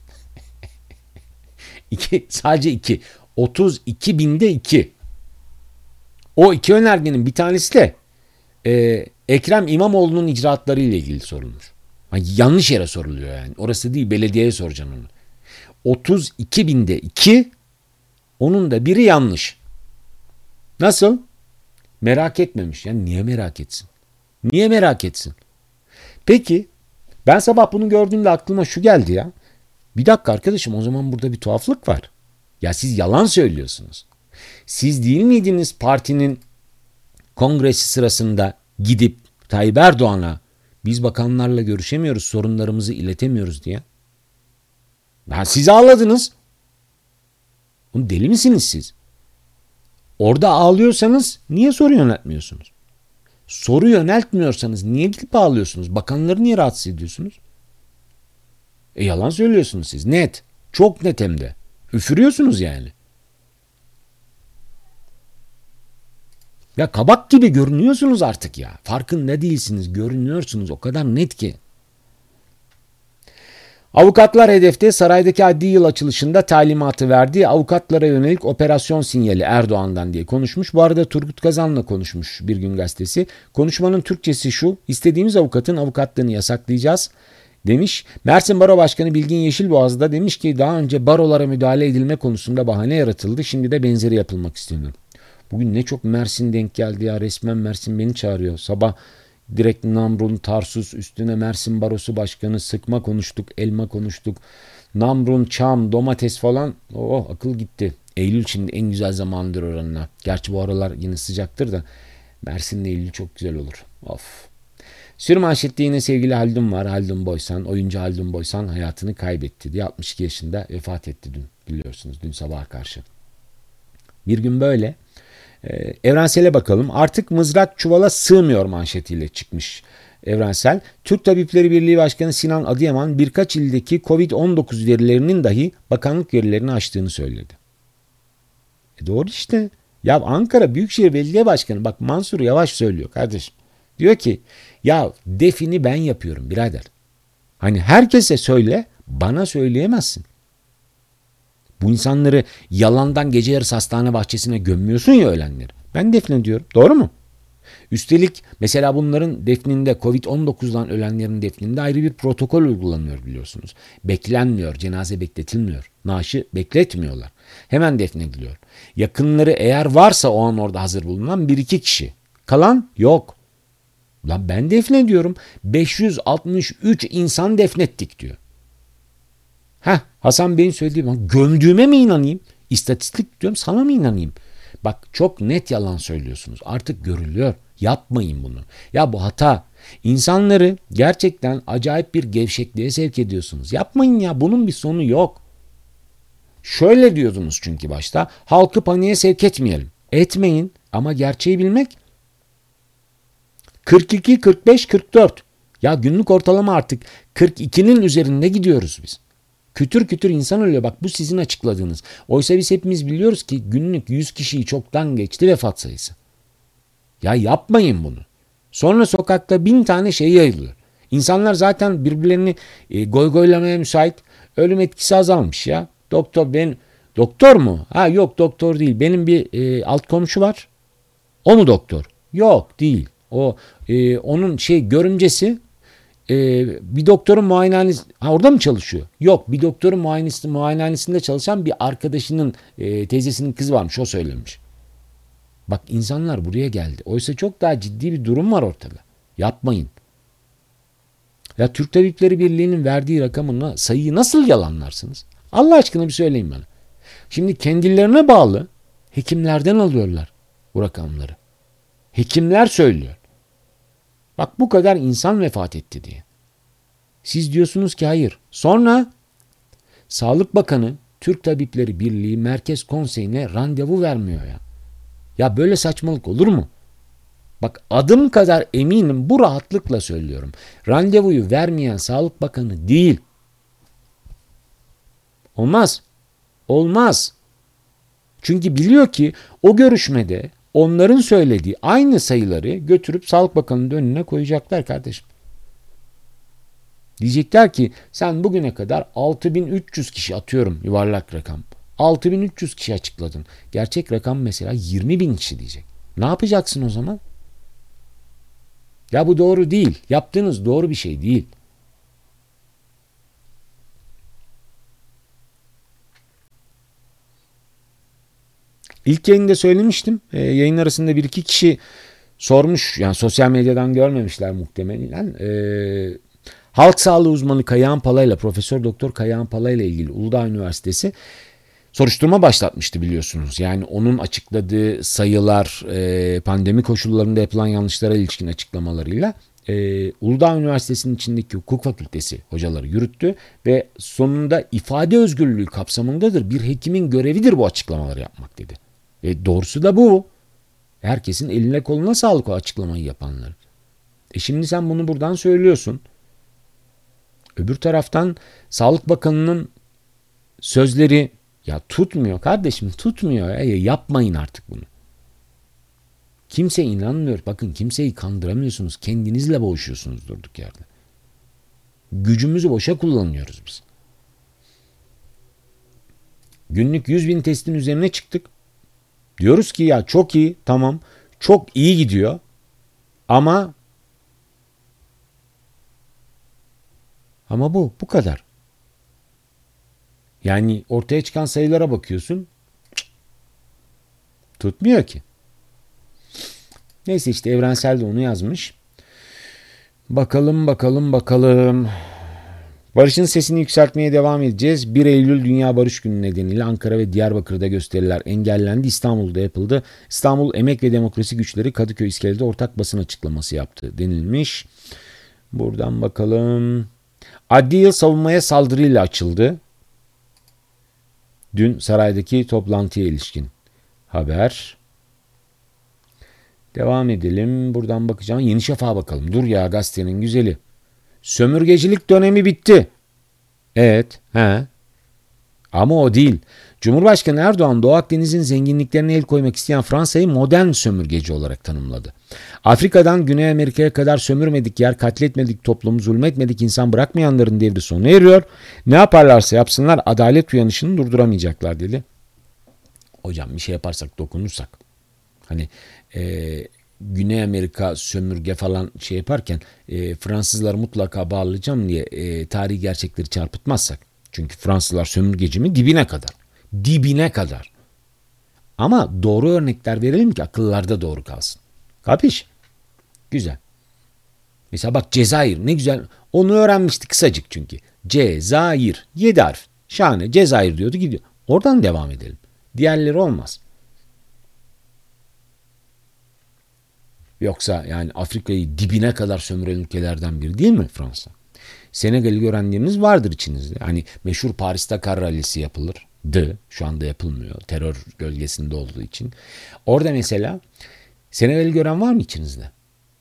Sadece 2. 32 binde 2. O 2 önergenin bir tanesi de Ekrem İmamoğlu'nun icraatları ile ilgili sorulmuş. Yani yanlış yere soruluyor yani. Orası değil, belediyeye soracaksın onu. 32 binde 2, onun da biri yanlış. Nasıl? Merak etmemiş. Yani niye merak etsin? Niye merak etsin? Peki ben sabah bunu gördüğümde aklıma şu geldi ya. Bir dakika arkadaşım, o zaman burada bir tuhaflık var. Ya siz yalan söylüyorsunuz. Siz değil miydiniz partinin kongresi sırasında gidip Tayyip Erdoğan'a biz bakanlarla görüşemiyoruz, sorunlarımızı iletemiyoruz diye? Ya siz ağladınız. Deli misiniz siz? Orada ağlıyorsanız niye soru yöneltmiyorsunuz? Soru yöneltmiyorsanız niye gidip ağlıyorsunuz? Bakanları niye rahatsız ediyorsunuz? Yalan söylüyorsunuz siz. Net. Çok net hem de. Üfürüyorsunuz yani. Ya kabak gibi görünüyorsunuz artık ya. Farkında değilsiniz. Görünüyorsunuz. O kadar net ki. Avukatlar hedefte, saraydaki adli yıl açılışında talimatı verdi. Avukatlara yönelik operasyon sinyali Erdoğan'dan diye konuşmuş. Bu arada Turgut Kazan'la konuşmuş Bir Gün Gazetesi. Konuşmanın Türkçesi şu: İstediğimiz avukatın avukatlığını yasaklayacağız demiş. Mersin Baro Başkanı Bilgin Yeşilboğaz da demiş ki daha önce barolara müdahale edilme konusunda bahane yaratıldı. Şimdi de benzeri yapılmak isteniyor. Bugün ne çok Mersin denk geldi ya. Resmen Mersin beni çağırıyor. Sabah direkt Namrun, Tarsus, üstüne Mersin Barosu Başkanı, sıkma konuştuk, elma konuştuk. Namrun, çam, domates falan. Oh, akıl gitti. Eylül şimdi en güzel zamandır oranına. Gerçi bu aralar yine sıcaktır da Mersin'de Eylül çok güzel olur. Of. Sürmanşette yine sevgili Haldun var. Haldun Boysan. Oyuncu Haldun Boysan hayatını kaybetti diye 62 yaşında vefat etti dün, biliyorsunuz. Dün sabaha karşı. Bir gün böyle. Evrensel'e bakalım. Artık mızrak çuvala sığmıyor manşetiyle çıkmış Evrensel. Türk Tabipleri Birliği Başkanı Sinan Adıyaman birkaç ildeki Covid-19 verilerinin dahi bakanlık verilerini aştığını söyledi. Doğru işte. Ya Ankara Büyükşehir Belediye Başkanı, bak Mansur Yavaş söylüyor kardeşim. Diyor ki ya defini ben yapıyorum birader. Hani herkese söyle, bana söyleyemezsin. Bu insanları yalandan gece yarısı hastane bahçesine gömmüyorsun ya, ölenleri. Ben defnediyorum. Doğru mu? Üstelik mesela bunların defninde, Covid-19'dan ölenlerin defninde ayrı bir protokol uygulanıyor biliyorsunuz. Beklenmiyor, cenaze bekletilmiyor. Naaşı bekletmiyorlar. Hemen defnediliyor. Yakınları eğer varsa o an orada hazır bulunan 1-2 kişi. Kalan yok. Lan ben defnediyorum. 563 insan defnettik diyor. Hasan Bey'in söylediği, gömdüğüme mi inanayım? İstatistik diyorum, sana mı inanayım? Bak çok net yalan söylüyorsunuz. Artık görülüyor. Yapmayın bunu. Ya bu hata. İnsanları gerçekten acayip bir gevşekliğe sevk ediyorsunuz. Yapmayın ya, bunun bir sonu yok. Şöyle diyordunuz çünkü başta, halkı paniğe sevk etmeyelim. Etmeyin ama gerçeği bilmek. 42, 45, 44. Ya günlük ortalama artık 42'nin üzerinde gidiyoruz biz. Kütür kütür insan ölüyor. Bak bu sizin açıkladığınız. Oysa biz hepimiz biliyoruz ki günlük 100 kişiyi çoktan geçti vefat sayısı. Ya yapmayın bunu. Sonra sokakta 1000 tane şey yayılıyor. İnsanlar zaten birbirlerini goygoylamaya müsait. Ölüm etkisi azalmış ya. Doktor mu? Yok doktor değil. Benim bir alt komşu var. O mu doktor? Yok değil. Onun görümcesi Bir doktorun muayenehanesi, orada mı çalışıyor? Yok, bir doktorun muayenehanesinde çalışan bir arkadaşının teyzesinin kızı varmış, o söylemiş. Bak, insanlar buraya geldi. Oysa çok daha ciddi bir durum var ortada. Yapmayın. Ya Türk Tabipleri Birliği'nin verdiği rakamına, sayıyı nasıl yalanlarsınız? Allah aşkına bir söyleyin bana. Şimdi kendilerine bağlı hekimlerden alıyorlar bu rakamları. Hekimler söylüyor. Bak, bu kadar insan vefat etti diye. Siz diyorsunuz ki hayır. Sonra Sağlık Bakanı Türk Tabipleri Birliği Merkez Konseyi'ne randevu vermiyor ya. Ya böyle saçmalık olur mu? Bak, adım kadar eminim, bu rahatlıkla söylüyorum. Randevuyu vermeyen Sağlık Bakanı değil. Olmaz. Olmaz. Çünkü biliyor ki o görüşmede onların söylediği aynı sayıları götürüp Sağlık Bakanı'nın önüne koyacaklar kardeşim. Diyecekler ki sen bugüne kadar 6.300 kişi, atıyorum yuvarlak rakam, 6.300 kişi açıkladın. Gerçek rakam mesela 20.000 kişi diyecek. Ne yapacaksın o zaman? Ya bu doğru değil. Yaptığınız doğru bir şey değil. İlk yayında söylemiştim. Yayın arasında bir iki kişi sormuş. Yani sosyal medyadan görmemişler muhtemelen. Halk sağlığı uzmanı Kayahan Pala'yla, Profesör Doktor Kayahan Pala'yla ilgili Uludağ Üniversitesi soruşturma başlatmıştı, biliyorsunuz. Yani onun açıkladığı sayılar, pandemi koşullarında yapılan yanlışlara ilişkin açıklamalarıyla Uludağ Üniversitesi'nin içindeki hukuk fakültesi hocaları yürüttü ve sonunda ifade özgürlüğü kapsamındadır, bir hekimin görevidir bu açıklamaları yapmak dedi. Doğrusu da bu. Herkesin eline koluna sağlık o açıklamayı yapanlar. Şimdi sen bunu buradan söylüyorsun. Öbür taraftan Sağlık Bakanı'nın sözleri ya tutmuyor kardeşim, tutmuyor. Yapmayın artık bunu. Kimse inanmıyor. Bakın, kimseyi kandıramıyorsunuz. Kendinizle boğuşuyorsunuz durduk yerde. Gücümüzü boşa kullanıyoruz biz. Günlük 100.000 testin üzerine çıktık. Diyoruz ki ya çok iyi, tamam, çok iyi gidiyor ama bu kadar. Yani ortaya çıkan sayılara bakıyorsun, tutmuyor ki. Neyse, işte Evrensel de onu yazmış. Bakalım. Barış'ın sesini yükseltmeye devam edeceğiz. 1 Eylül Dünya Barış Günü nedeniyle Ankara ve Diyarbakır'da gösteriler engellendi. İstanbul'da yapıldı. İstanbul Emek ve Demokrasi Güçleri Kadıköy İskele'de ortak basın açıklaması yaptı denilmiş. Buradan bakalım. Adli yıl savunmaya saldırıyla açıldı. Dün saraydaki toplantıya ilişkin haber. Devam edelim. Buradan bakacağım. Yeni Şafak'a bakalım. Dur ya, gazetenin güzeli. Sömürgecilik dönemi bitti. Evet. Ama o değil. Cumhurbaşkanı Erdoğan, Doğu Akdeniz'in zenginliklerine el koymak isteyen Fransa'yı modern sömürgeci olarak tanımladı. Afrika'dan Güney Amerika'ya kadar sömürmedik yer, katletmedik toplum, zulmetmedik insan bırakmayanların devri sona eriyor. Ne yaparlarsa yapsınlar adalet uyanışını durduramayacaklar dedi. Hocam, bir şey yaparsak, dokunursak. Hani Güney Amerika sömürge falan şey yaparken Fransızları mutlaka bağlayacağım diye tarihi gerçekleri çarpıtmazsak. Çünkü Fransızlar sömürgeci mi? Dibine kadar. Dibine kadar. Ama doğru örnekler verelim ki akıllarda doğru kalsın. Kapış? Güzel. Mesela bak, Cezayir ne güzel. Onu öğrenmiştik kısacık çünkü. Cezayir. 7 harf. Şahane. Cezayir diyordu, gidiyor. Oradan devam edelim. Diğerleri olmaz. Yoksa yani Afrika'yı dibine kadar sömüren ülkelerden biri değil mi Fransa? Senegal'i görenleriniz vardır içinizde. Hani meşhur Paris-Dakar rallisi yapılırdı. Şu anda yapılmıyor. Terör gölgesinde olduğu için. Orada mesela Senegal'i gören var mı içinizde?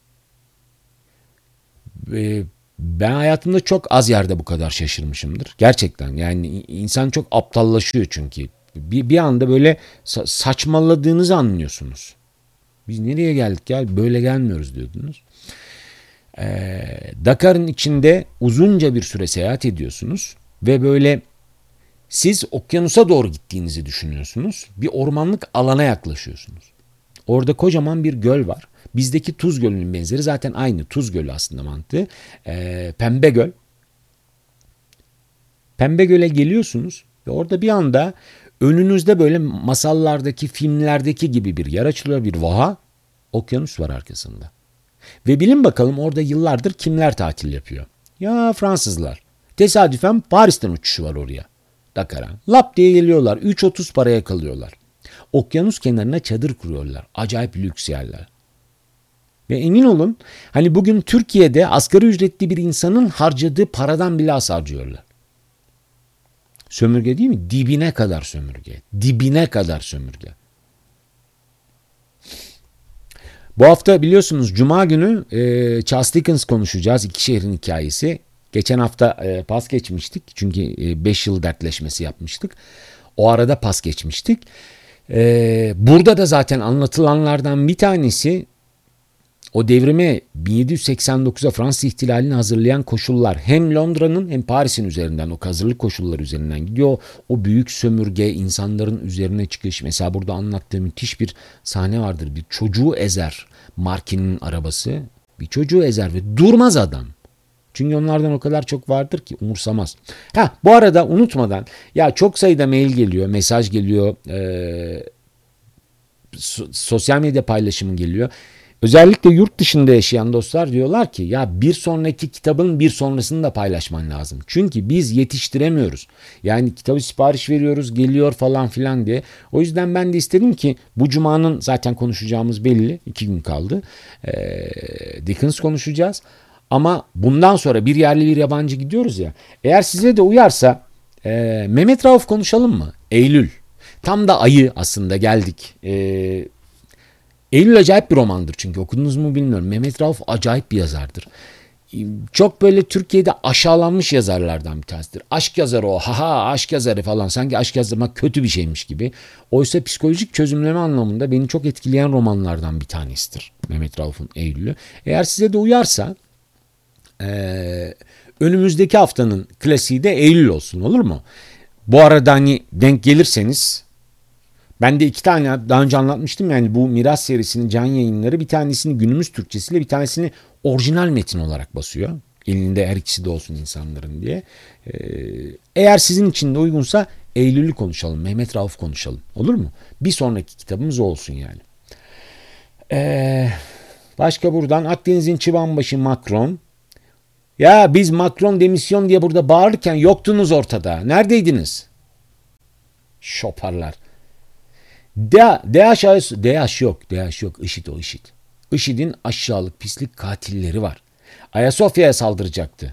Ben hayatımda çok az yerde bu kadar şaşırmışımdır. Gerçekten yani insan çok aptallaşıyor çünkü. Bir anda böyle saçmaladığınızı anlıyorsunuz. Biz nereye geldik ya? Böyle gelmiyoruz diyordunuz. Dakar'ın içinde uzunca bir süre seyahat ediyorsunuz ve böyle siz okyanusa doğru gittiğinizi düşünüyorsunuz. Bir ormanlık alana yaklaşıyorsunuz. Orada kocaman bir göl var. Bizdeki Tuz Gölü'nün benzeri, zaten aynı Tuz Gölü aslında mantığı. Pembe Göl. Pembe Göl'e geliyorsunuz ve orada bir anda önünüzde böyle masallardaki, filmlerdeki gibi bir yer açılıyor, bir vaha. Okyanus var arkasında. Ve bilin bakalım orada yıllardır kimler tatil yapıyor? Ya Fransızlar. Tesadüfen Paris'ten uçuşu var oraya. Dakar'a. Lap diye geliyorlar. 3.30 paraya kalıyorlar. Okyanus kenarına çadır kuruyorlar. Acayip lüks yerler. Ve emin olun, hani bugün Türkiye'de asgari ücretli bir insanın harcadığı paradan bile az harcıyorlar. Sömürge değil mi? Dibine kadar sömürge. Dibine kadar sömürge. Bu hafta biliyorsunuz Cuma günü Charles Dickens konuşacağız. İki Şehrin Hikayesi. Geçen hafta pas geçmiştik. Çünkü 5 yıl dertleşmesi yapmıştık. O arada pas geçmiştik. Burada da zaten anlatılanlardan bir tanesi, o devrimi 1789'a Fransız ihtilalini hazırlayan koşullar, hem Londra'nın hem Paris'in üzerinden, o hazırlık koşulları üzerinden gidiyor. O büyük sömürge, insanların üzerine çıkış. Mesela burada anlattığı müthiş bir sahne vardır. Bir çocuğu ezer Marquis'in arabası. Bir çocuğu ezer ve durmaz adam. Çünkü onlardan o kadar çok vardır ki umursamaz. Bu arada unutmadan, ya çok sayıda mail geliyor, mesaj geliyor, sosyal medya paylaşımı geliyor. Özellikle yurt dışında yaşayan dostlar diyorlar ki ya bir sonraki kitabın bir sonrasını da paylaşman lazım. Çünkü biz yetiştiremiyoruz. Yani kitabı sipariş veriyoruz, geliyor falan filan diye. O yüzden ben de istedim ki bu cumanın zaten konuşacağımız belli. 2 gün kaldı. Dickens konuşacağız. Ama bundan sonra bir yerli bir yabancı gidiyoruz ya. Eğer size de uyarsa Mehmet Rauf konuşalım mı? Eylül. Tam da ayı aslında geldik. Eylül acayip bir romandır çünkü, okudunuz mu bilmiyorum. Mehmet Rauf acayip bir yazardır. Çok böyle Türkiye'de aşağılanmış yazarlardan bir tanesidir. Aşk yazarı o, aşk yazarı falan, sanki aşk yazmak kötü bir şeymiş gibi. Oysa psikolojik çözümleme anlamında beni çok etkileyen romanlardan bir tanesidir Mehmet Rauf'un Eylül'ü. Eğer size de uyarsa önümüzdeki haftanın klasiği de Eylül olsun, olur mu? Bu arada hani denk gelirseniz, ben de 2 tane daha önce anlatmıştım, yani bu Miras serisinin can yayınları bir tanesini günümüz Türkçesiyle, bir tanesini orijinal metin olarak basıyor. Elinde her ikisi de olsun insanların diye. Eğer sizin için de uygunsa Eylül'ü konuşalım, Mehmet Rauf konuşalım, olur mu? Bir sonraki kitabımız o olsun yani. Başka buradan Akdeniz'in çıbanbaşı Macron. Ya biz Macron demisyon diye burada bağırırken yoktunuz ortada. Neredeydiniz? Şoparlar. DH yok. IŞİD o, IŞİD. IŞİD'in aşağılık pislik katilleri var. Ayasofya'ya saldıracaktı.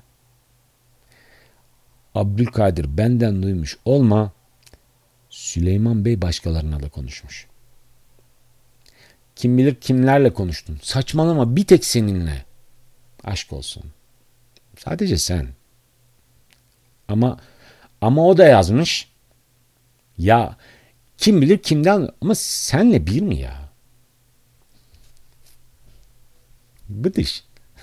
Abdülkadir benden duymuş olma. Süleyman Bey başkalarına da konuşmuş. Kim bilir kimlerle konuştun. Saçmalama, bir tek seninle. Aşk olsun. Sadece sen. Ama o da yazmış. Ya kim bilir kimden, ama senle bir mi ya? Bıdış.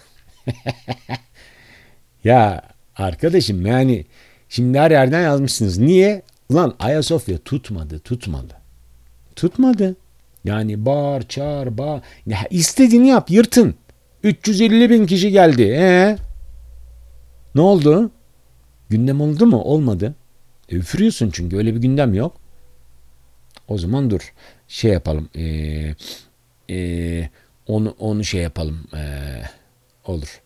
Ya arkadaşım, yani şimdi her yerden yazmışsınız. Niye? Ulan Ayasofya tutmadı. Yani bağır çağır bağır. Ya istediğini yap, yırtın. 350 bin kişi geldi. Ne oldu? Gündem oldu mu? Olmadı. Üfürüyorsun çünkü öyle bir gündem yok. O zaman dur. Şey yapalım. Onu şey yapalım. Olur.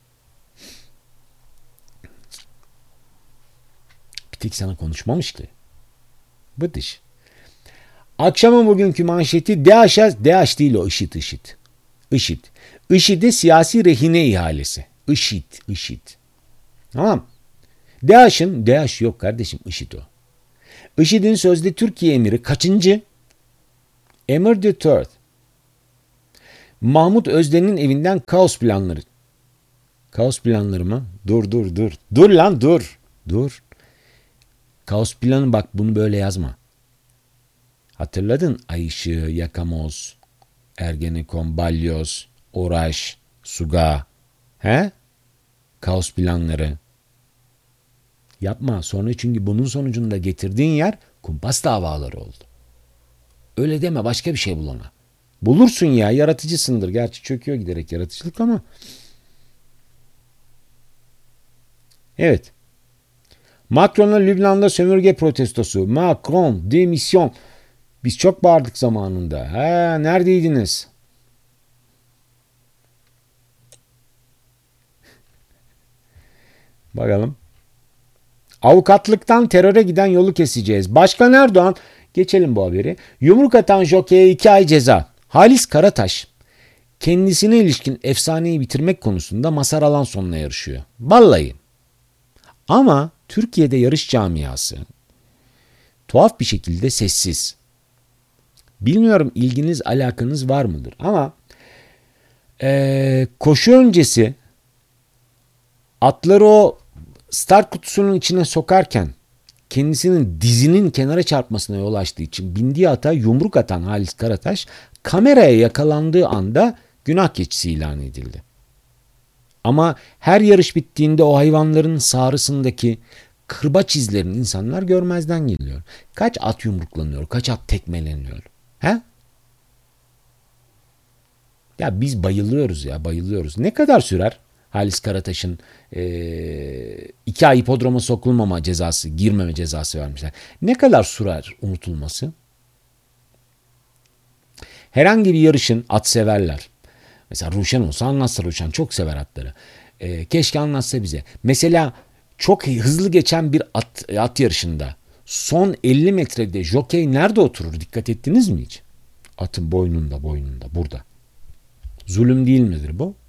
Bir tek sana konuşmamış ki. Bıdış. Akşamın bugünkü manşeti DH değil o, IŞİD. IŞİD'e siyasi rehine ihalesi. IŞİD. Tamam. DH yok kardeşim, IŞİD o. IŞİD'in sözde Türkiye emiri kaçıncı? Emir the Third. Mahmut Özden'in evinden kaos planları. Kaos planları mı? Dur. Dur lan dur. Kaos planı, bak bunu böyle yazma. Hatırladın? Ay Işığı, Yakamoz, Ergenekon, Balyoz, Oraş, Suga. Kaos planları. Yapma sonra, çünkü bunun sonucunda getirdiğin yer kumpas davaları oldu. Öyle deme, başka bir şey bul ona. Bulursun ya, yaratıcısındır. Gerçi çöküyor giderek yaratıcılık ama. Evet. Macron'la Lübnan'da sömürge protestosu. Macron, demisyon. Biz çok bağırdık zamanında. Ha, neredeydiniz? Bakalım. Avukatlıktan teröre giden yolu keseceğiz. Başkan Erdoğan, geçelim bu haberi. Yumruk atan jokeye 2 ay ceza. Halis Karataş kendisine ilişkin efsaneyi bitirmek konusunda Mazhar Alanson'la yarışıyor. Vallahi. Ama Türkiye'de yarış camiası tuhaf bir şekilde sessiz. Bilmiyorum ilginiz alakanız var mıdır ama koşu öncesi atları o start kutusunun içine sokarken kendisinin dizinin kenara çarpmasına yol açtığı için bindiği ata yumruk atan Halis Karataş kameraya yakalandığı anda günah keçisi ilan edildi. Ama her yarış bittiğinde o hayvanların sağrısındaki kırbaç izlerini insanlar görmezden geliyor. Kaç at yumruklanıyor, kaç at tekmeleniyor. He? Ya biz bayılıyoruz ya, bayılıyoruz. Ne kadar sürer Halis Karataş'ın 2 ay hipodroma sokulmama cezası, girmeme cezası vermişler. Ne kadar sürer unutulması? Herhangi bir yarışın at severler. Mesela Ruşen olsa anlatsa, Ruşen çok sever atları. Keşke anlatsa bize. Mesela çok hızlı geçen bir at yarışında son 50 metrede jokey nerede oturur? Dikkat ettiniz mi hiç? Atın boynunda burada. Zulüm değil midir bu?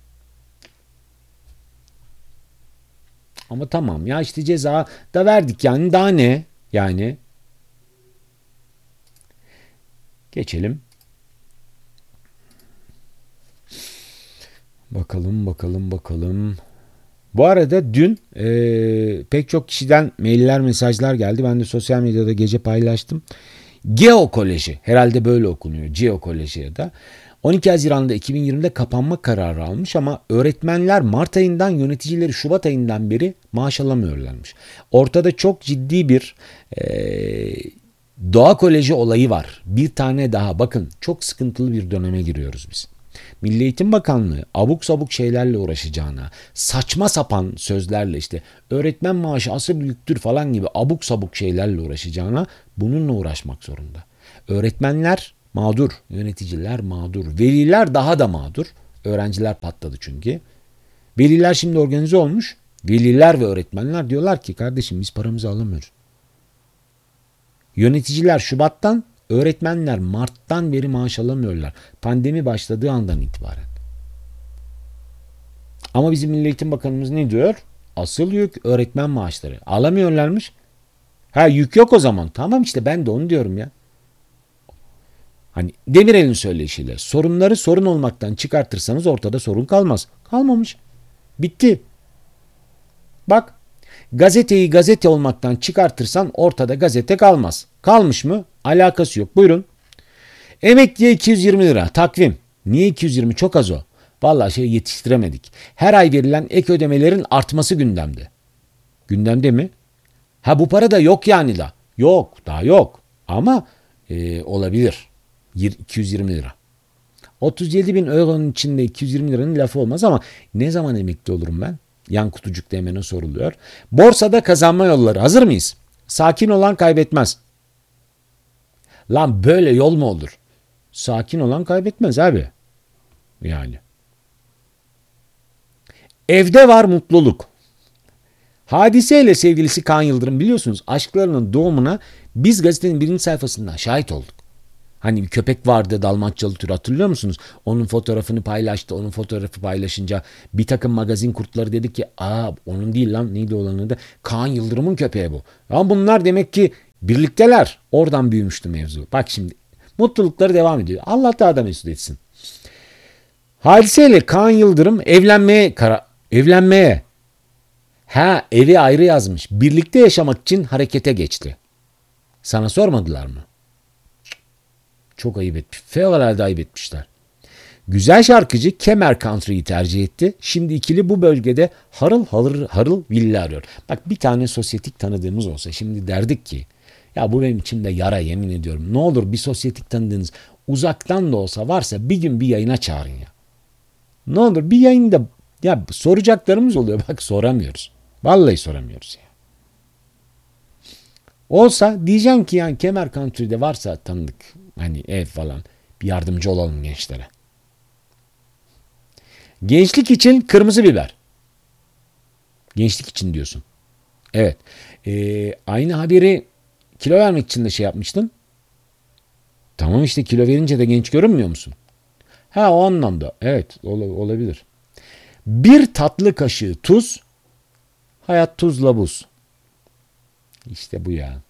Ama tamam ya, işte ceza da verdik yani, daha ne? Yani geçelim. Bakalım. Bu arada dün pek çok kişiden mailler, mesajlar geldi. Ben de sosyal medyada gece paylaştım. Geo Koleji, herhalde böyle okunuyor. Geo Koleji ya da 12 Haziran'da 2020'de kapanma kararı almış ama öğretmenler Mart ayından, yöneticileri Şubat ayından beri maaş alamıyorlarmış. Ortada çok ciddi bir Doğa Koleji olayı var. Bir tane daha, bakın çok sıkıntılı bir döneme giriyoruz biz. Milli Eğitim Bakanlığı abuk sabuk şeylerle uğraşacağına, saçma sapan sözlerle, işte öğretmen maaşı asıl büyüktür falan gibi abuk sabuk şeylerle uğraşacağına bununla uğraşmak zorunda. Öğretmenler mağdur, yöneticiler mağdur, veliler daha da mağdur. Öğrenciler patladı çünkü. Veliler şimdi organize olmuş. Veliler ve öğretmenler diyorlar ki kardeşim biz paramızı alamıyoruz. Yöneticiler Şubat'tan, öğretmenler Mart'tan beri maaş alamıyorlar. Pandemi başladığı andan itibaren. Ama bizim Milli Eğitim Bakanımız ne diyor? Asıl yük öğretmen maaşları. Alamıyorlarmış. Ha, yük yok o zaman. Tamam işte, ben de onu diyorum ya. Hani Demirel'in söyleyişiyle sorunları sorun olmaktan çıkartırsanız ortada sorun kalmaz. Kalmamış. Bitti. Bak, gazeteyi gazete olmaktan çıkartırsan ortada gazete kalmaz. Kalmış mı? Alakası yok. Buyurun. Emekliye 220 lira takvim. Niye 220? Çok az o. Vallahi yetiştiremedik. Her ay verilen ek ödemelerin artması gündemde. Gündemde mi? Ha, bu para da yok yani da. Yok, daha yok. Ama olabilir. 220 lira. 37 bin euronun içinde 220 liranın lafı olmaz ama ne zaman emekli olurum ben? Yan kutucukta hemen soruluyor. Borsada kazanma yolları. Hazır mıyız? Sakin olan kaybetmez. Lan böyle yol mu olur? Sakin olan kaybetmez abi. Yani. Evde var mutluluk. Hadise ile sevgilisi Kaan Yıldırım, biliyorsunuz, aşklarının doğumuna biz gazetenin 1. sayfasından şahit olduk. Hani bir köpek vardı, Dalmaçyalı tür, hatırlıyor musunuz? Onun fotoğrafını paylaştı. Onun fotoğrafı paylaşınca bir takım magazin kurtları dedi ki onun değil lan, neydi olanı da, Kaan Yıldırım'ın köpeği bu. Ama bunlar demek ki birlikteler. Oradan büyümüştü mevzu. Bak şimdi mutlulukları devam ediyor. Allah daha da mesut etsin. Hadise ile Kaan Yıldırım evlenmeye. Evi ayrı yazmış. Birlikte yaşamak için harekete geçti. Sana sormadılar mı? Çok ayıp etmiş. Fevkalade ayıp etmişler. Güzel şarkıcı Kemer Country'yi tercih etti. Şimdi ikili bu bölgede harıl villa arıyor. Bak, bir tane sosyetik tanıdığımız olsa şimdi derdik ki Ya bu benim içimde yara, yemin ediyorum. Ne olur bir sosyetik tanıdığınız uzaktan da olsa varsa bir gün bir yayına çağırın ya. Ne olur bir yayında ya soracaklarımız oluyor. Bak soramıyoruz. Vallahi soramıyoruz ya. Olsa diyeceğim ki yani Kemer Country'de varsa tanıdık hani ev falan bir yardımcı olalım gençlere. Gençlik için kırmızı biber. Gençlik için diyorsun. Evet. Aynı haberi kilo vermek için de şey yapmıştın. Tamam işte kilo verince de genç görünmüyor musun? Ha o anlamda. Evet olabilir. Bir tatlı kaşığı tuz. Hayat tuzla buz. İşte bu ya.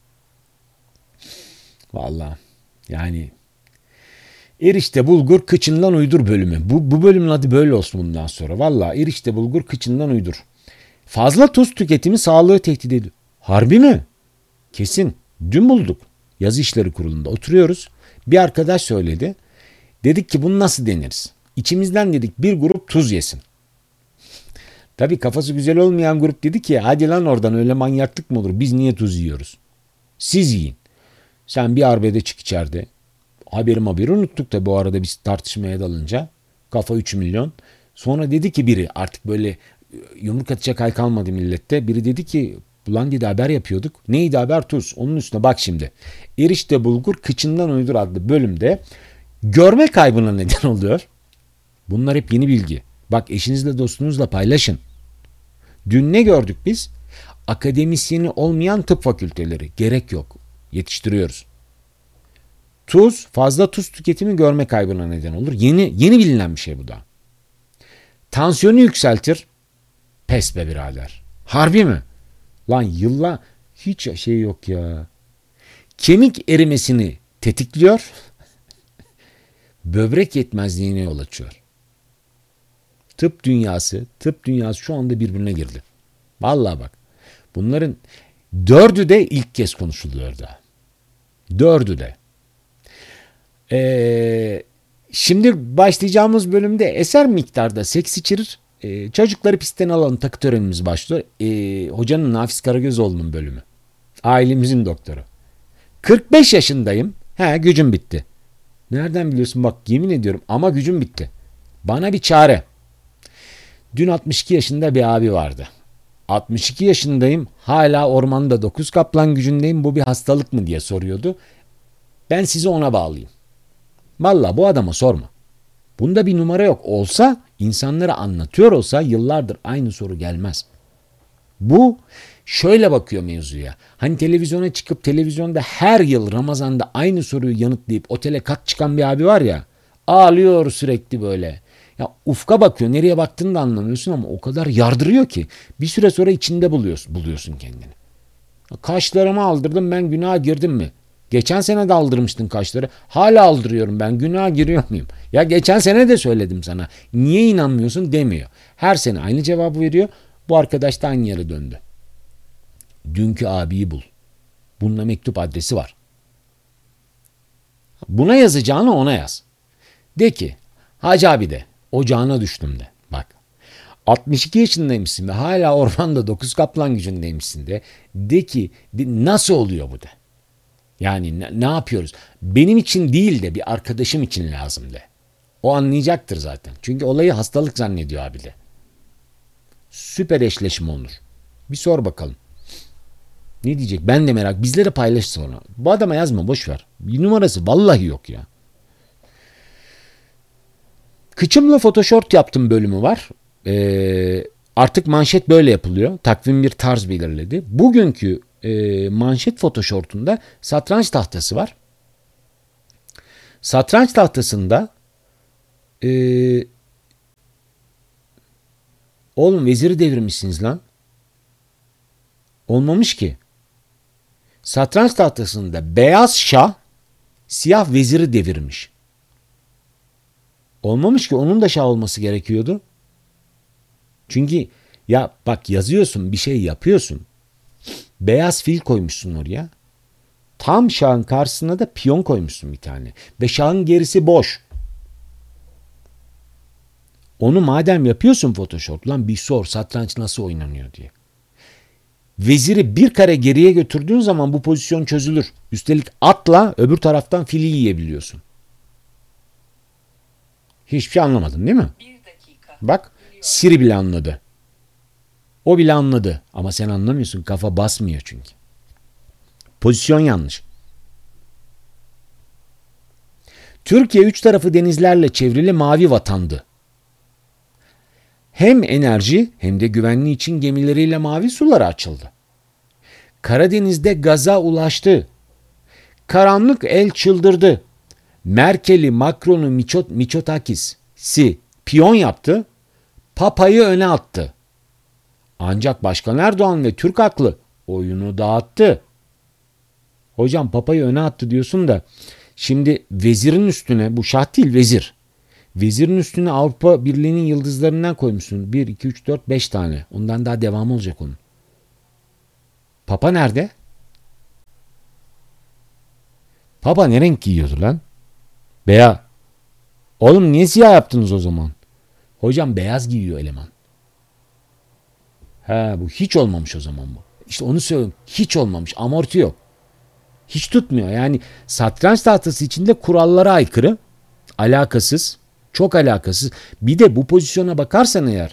Vallahi yani erişte bulgur kıçından uydur bölümü. Bu bölümün adı böyle olsun bundan sonra. Vallahi erişte bulgur kıçından uydur. Fazla tuz tüketimi sağlığı tehdit ediyor. Harbi mi? Kesin. Dün bulduk. Yazı işleri kurulunda oturuyoruz. Bir arkadaş söyledi. Dedik ki bunu nasıl deniriz? İçimizden dedik bir grup tuz yesin. Tabii kafası güzel olmayan grup dedi ki hadi lan oradan öyle manyaklık mı olur? Biz niye tuz yiyoruz? Siz yiyin. Sen bir arbede çık içeride. Haberi unuttuk da bu arada biz tartışmaya dalınca. Kafa 3 milyon. Sonra dedi ki biri artık böyle yumruk atacak hal kalmadı millette. Biri dedi ki ulan dedi haber yapıyorduk. Neydi haber? Tuz. Onun üstüne bak şimdi. Erişte bulgur kıçından uydur adlı bölümde görme kaybına neden oluyor. Bunlar hep yeni bilgi. Bak eşinizle dostunuzla paylaşın. Dün ne gördük biz? Akademisyeni olmayan tıp fakülteleri. Gerek yok. Yetiştiriyoruz. Fazla tuz tüketimi görme kaybına neden olur. Yeni bilinen bir şey bu da. Tansiyonu yükseltir. Pes be birader. Harbi mi? Lan hiç şey yok ya. Kemik erimesini tetikliyor. Böbrek yetmezliğine yol açıyor. Tıp dünyası şu anda birbirine girdi. Vallahi bak. Bunların 4'ü de ilk kez konuşuluyor da. 4'ü de. Şimdi başlayacağımız bölümde eser miktarda seks içerir. Çocukları pistten alalım takı törenimiz başlıyor. Hocanın Nafiz Karagözoğlu'nun bölümü. Ailemizin doktoru. 45 yaşındayım. Gücüm bitti. Nereden biliyorsun? Bak yemin ediyorum ama gücüm bitti. Bana bir çare. Dün 62 yaşında bir abi vardı. 62 yaşındayım. Hala ormanda 9 kaplan gücündeyim. Bu bir hastalık mı diye soruyordu. Ben sizi ona bağlayayım. Vallahi bu adama sorma. Bunda bir numara yok. Olsa insanlara anlatıyor olsa yıllardır aynı soru gelmez. Bu şöyle bakıyor mevzuya. Hani televizyona çıkıp televizyonda her yıl Ramazan'da aynı soruyu yanıtlayıp otele kat çıkan bir abi var ya. Ağlıyor sürekli böyle. Ya ufka bakıyor. Nereye baktığını da anlamıyorsun ama o kadar yardırıyor ki bir süre sonra içinde buluyorsun kendini. Kaşlarımı aldırdım ben günaha girdim mi? Geçen sene de aldırmıştın kaşları. Hala aldırıyorum ben. Günaha giriyor muyum? Ya geçen sene de söyledim sana. Niye inanmıyorsun demiyor. Her sene aynı cevabı veriyor. Bu arkadaş da aynı yere döndü. Dünkü abiyi bul. Bununla mektup adresi var. Buna yazacağını ona yaz. De ki Hacı abi de ocağına düştüm de. Bak 62 yaşındaymışsın ve hala ormanda 9 kaplan gücündeymişsin de. De ki nasıl oluyor bu de. Yani ne yapıyoruz? Benim için değil de bir arkadaşım için lazım de. O anlayacaktır zaten. Çünkü olayı hastalık zannediyor abi de. Süper eşleşme olur. Bir sor bakalım. Ne diyecek? Ben de merak. Bizlere paylaş sonra. Bu adama yazma boş ver. Bir numarası vallahi yok ya. Kıçımla photoshop yaptım bölümü var. Artık manşet böyle yapılıyor. Takvim bir tarz belirledi. Bugünkü manşet photoshop'unda satranç tahtası var. Satranç tahtasında oğlum veziri devirmişsiniz lan. Olmamış ki. Satranç tahtasında beyaz şah siyah veziri devirmiş. Olmamış ki onun da şah olması gerekiyordu. Çünkü ya bak yazıyorsun bir şey yapıyorsun. Beyaz fil koymuşsun oraya. Tam şahın karşısına da piyon koymuşsun bir tane. Ve şahın gerisi boş. Onu madem yapıyorsun Photoshop lan bir sor satranç nasıl oynanıyor diye. Veziri bir kare geriye götürdüğün zaman bu pozisyon çözülür. Üstelik atla öbür taraftan fili yiyebiliyorsun. Hiçbir şey anlamadın değil mi? Bak Siri bile anladı. O bile anladı. Ama sen anlamıyorsun. Kafa basmıyor çünkü. Pozisyon yanlış. Türkiye üç tarafı denizlerle çevrili mavi vatandı. Hem enerji hem de güvenliği için gemileriyle mavi sulara açıldı. Karadeniz'de gaza ulaştı. Karanlık el çıldırdı. Merkel'i, Macron'u, Mitsotakis'i piyon yaptı. Papa'yı öne attı. Ancak Başkan Erdoğan ve Türk aklı oyunu dağıttı. Hocam Papa'yı öne attı diyorsun da şimdi vezirin üstüne, bu şah değil vezir. Vezirin üstüne Avrupa Birliği'nin yıldızlarından koymuşsun. 1, 2, 3, 4, 5 tane. Ondan daha devamı olacak onun. Papa nerede? Papa ne renk giyiyordu lan? Beyaz. Oğlum niye siyah yaptınız o zaman? Hocam beyaz giyiyor eleman. Bu hiç olmamış o zaman bu. İşte onu söylüyorum. Hiç olmamış. Amorti yok. Hiç tutmuyor. Yani satranç tahtası içinde kurallara aykırı. Alakasız. Çok alakasız. Bir de bu pozisyona bakarsan eğer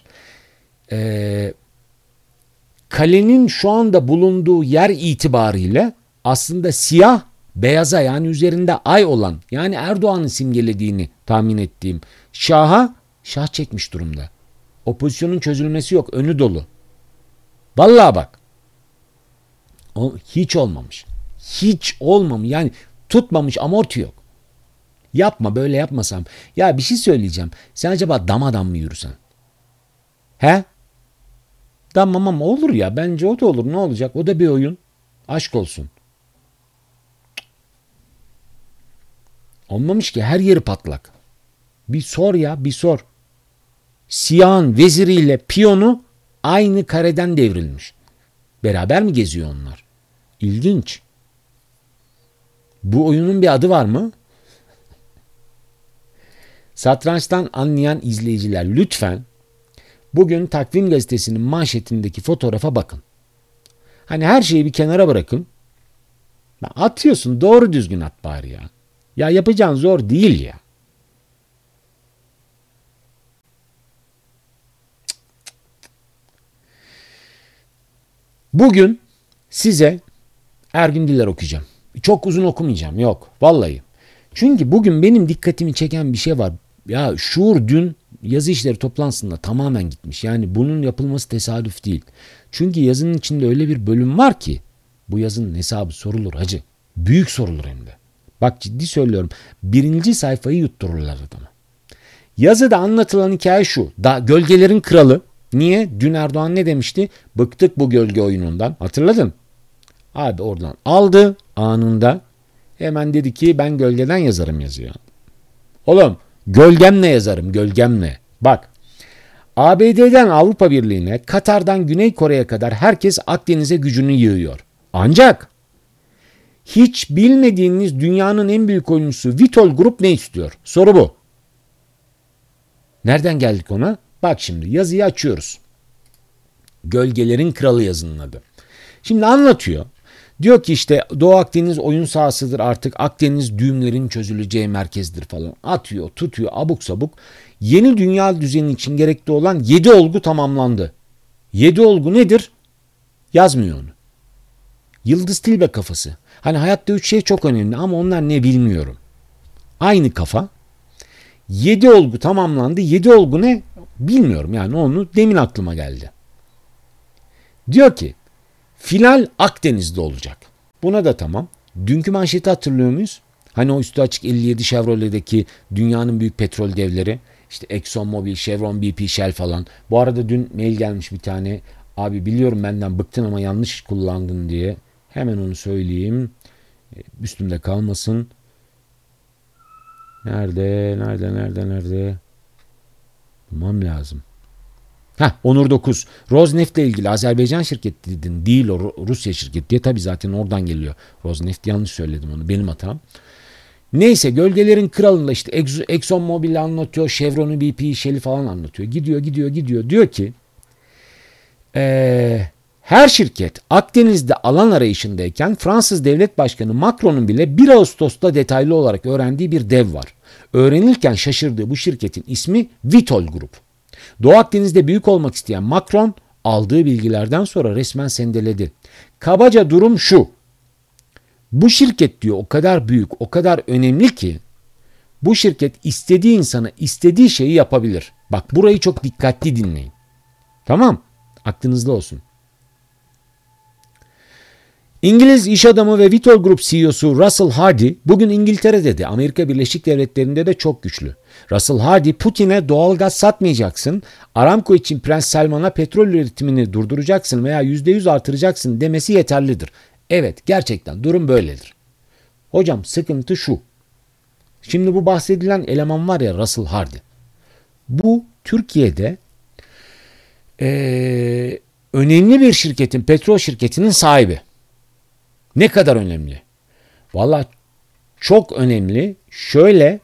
kalenin şu anda bulunduğu yer itibariyle aslında siyah beyaza yani üzerinde ay olan yani Erdoğan'ın simgelediğini tahmin ettiğim şah çekmiş durumda. O pozisyonun çözülmesi yok. Önü dolu. Vallahi bak. O hiç olmamış. Hiç olmamış. Yani tutmamış, amorti yok. Yapma, böyle yapmasam. Ya bir şey söyleyeceğim. Sen acaba damadan mı yürüsen? He? Damamam olur ya. Bence o da olur. Ne olacak? O da bir oyun. Aşk olsun. Olmamış ki, her yeri patlak. Bir sor ya, bir sor. Siyahın veziriyle piyonu aynı kareden devrilmiş. Beraber mi geziyor onlar? İlginç. Bu oyunun bir adı var mı? Satrançtan anlayan izleyiciler lütfen bugün Takvim Gazetesi'nin manşetindeki fotoğrafa bakın. Hani her şeyi bir kenara bırakın. Atıyorsun, doğru düzgün at bari ya. Ya yapacağın zor değil ya. Bugün size Ergün Diller okuyacağım. Çok uzun okumayacağım. Yok. Vallahi. Çünkü bugün benim dikkatimi çeken bir şey var. Ya Şuur dün yazı işleri toplantısında tamamen gitmiş. Yani bunun yapılması tesadüf değil. Çünkü yazının içinde öyle bir bölüm var ki bu yazının hesabı sorulur hacı. Büyük sorulur hem de. Bak ciddi söylüyorum. 1. sayfayı yuttururlar adama. Yazıda anlatılan hikaye şu. Gölgelerin kralı. Niye? Dün Erdoğan ne demişti? Bıktık bu gölge oyunundan. Hatırladın? Abi oradan aldı anında. Hemen dedi ki ben gölgeden yazarım yazıyor. Oğlum gölgemle yazarım, gölgemle. Bak, ABD'den Avrupa Birliği'ne, Katar'dan Güney Kore'ye kadar herkes Akdeniz'e gücünü yığıyor. Ancak hiç bilmediğiniz dünyanın en büyük oyuncusu Vitol Grup ne istiyor? Soru bu. Nereden geldik ona? Bak şimdi yazıyı açıyoruz. Gölgelerin Kralı yazının adı. Şimdi anlatıyor. Diyor ki işte Doğu Akdeniz oyun sahasıdır artık. Akdeniz düğümlerin çözüleceği merkezdir falan. Atıyor, tutuyor, abuk sabuk. Yeni dünya düzeni için gerekli olan 7 olgu tamamlandı. 7 olgu nedir? Yazmıyor onu. Yıldız Tilbe kafası. Hani hayatta 3 şey çok önemli ama onlar ne bilmiyorum. Aynı kafa. 7 olgu tamamlandı. 7 olgu ne? Bilmiyorum yani, onu demin aklıma geldi. Diyor ki final Akdeniz'de olacak. Buna da tamam. Dünkü manşeti hatırlıyor muyuz? Hani o üstü açık 57 Chevrolet'deki dünyanın büyük petrol devleri. İşte Exxon Mobil, Chevron, BP, Shell falan. Bu arada dün mail gelmiş bir tane. Abi biliyorum benden bıktın ama yanlış kullandın diye. Hemen onu söyleyeyim. Üstümde kalmasın. Nerede? Bulmam lazım. Onur 9. Rosneft'le ilgili Azerbaycan şirketi dedin. Değil, o Rusya şirketi diye. Tabii zaten oradan geliyor. Rosneft, yanlış söyledim onu. Benim hatam. Neyse, gölgelerin kralında işte Exxon Mobil'i anlatıyor. Chevron'u, BP'yi, Shell'i falan anlatıyor. Gidiyor. Diyor ki Her şirket Akdeniz'de alan arayışındayken Fransız Devlet Başkanı Macron'un bile 1 Ağustos'ta detaylı olarak öğrendiği bir dev var. Öğrenirken şaşırdığı bu şirketin ismi Vitol Grup. Doğu Akdeniz'de büyük olmak isteyen Macron aldığı bilgilerden sonra resmen sendeledi. Kabaca durum şu. Bu şirket diyor o kadar büyük, o kadar önemli ki bu şirket istediği insana istediği şeyi yapabilir. Bak burayı çok dikkatli dinleyin. Tamam, aklınızda olsun. İngiliz iş adamı ve Vitol Group CEO'su Russell Hardy bugün İngiltere'de de Amerika Birleşik Devletleri'nde de çok güçlü. Russell Hardy Putin'e doğalgaz satmayacaksın, Aramco için Prens Selman'a petrol üretimini durduracaksın veya %100 artıracaksın demesi yeterlidir. Evet, gerçekten durum böyledir. Hocam sıkıntı şu. Şimdi bu bahsedilen eleman var ya Russell Hardy. Bu Türkiye'de önemli bir şirketin, petrol şirketinin sahibi. Ne kadar önemli? Vallahi çok önemli. Şöyle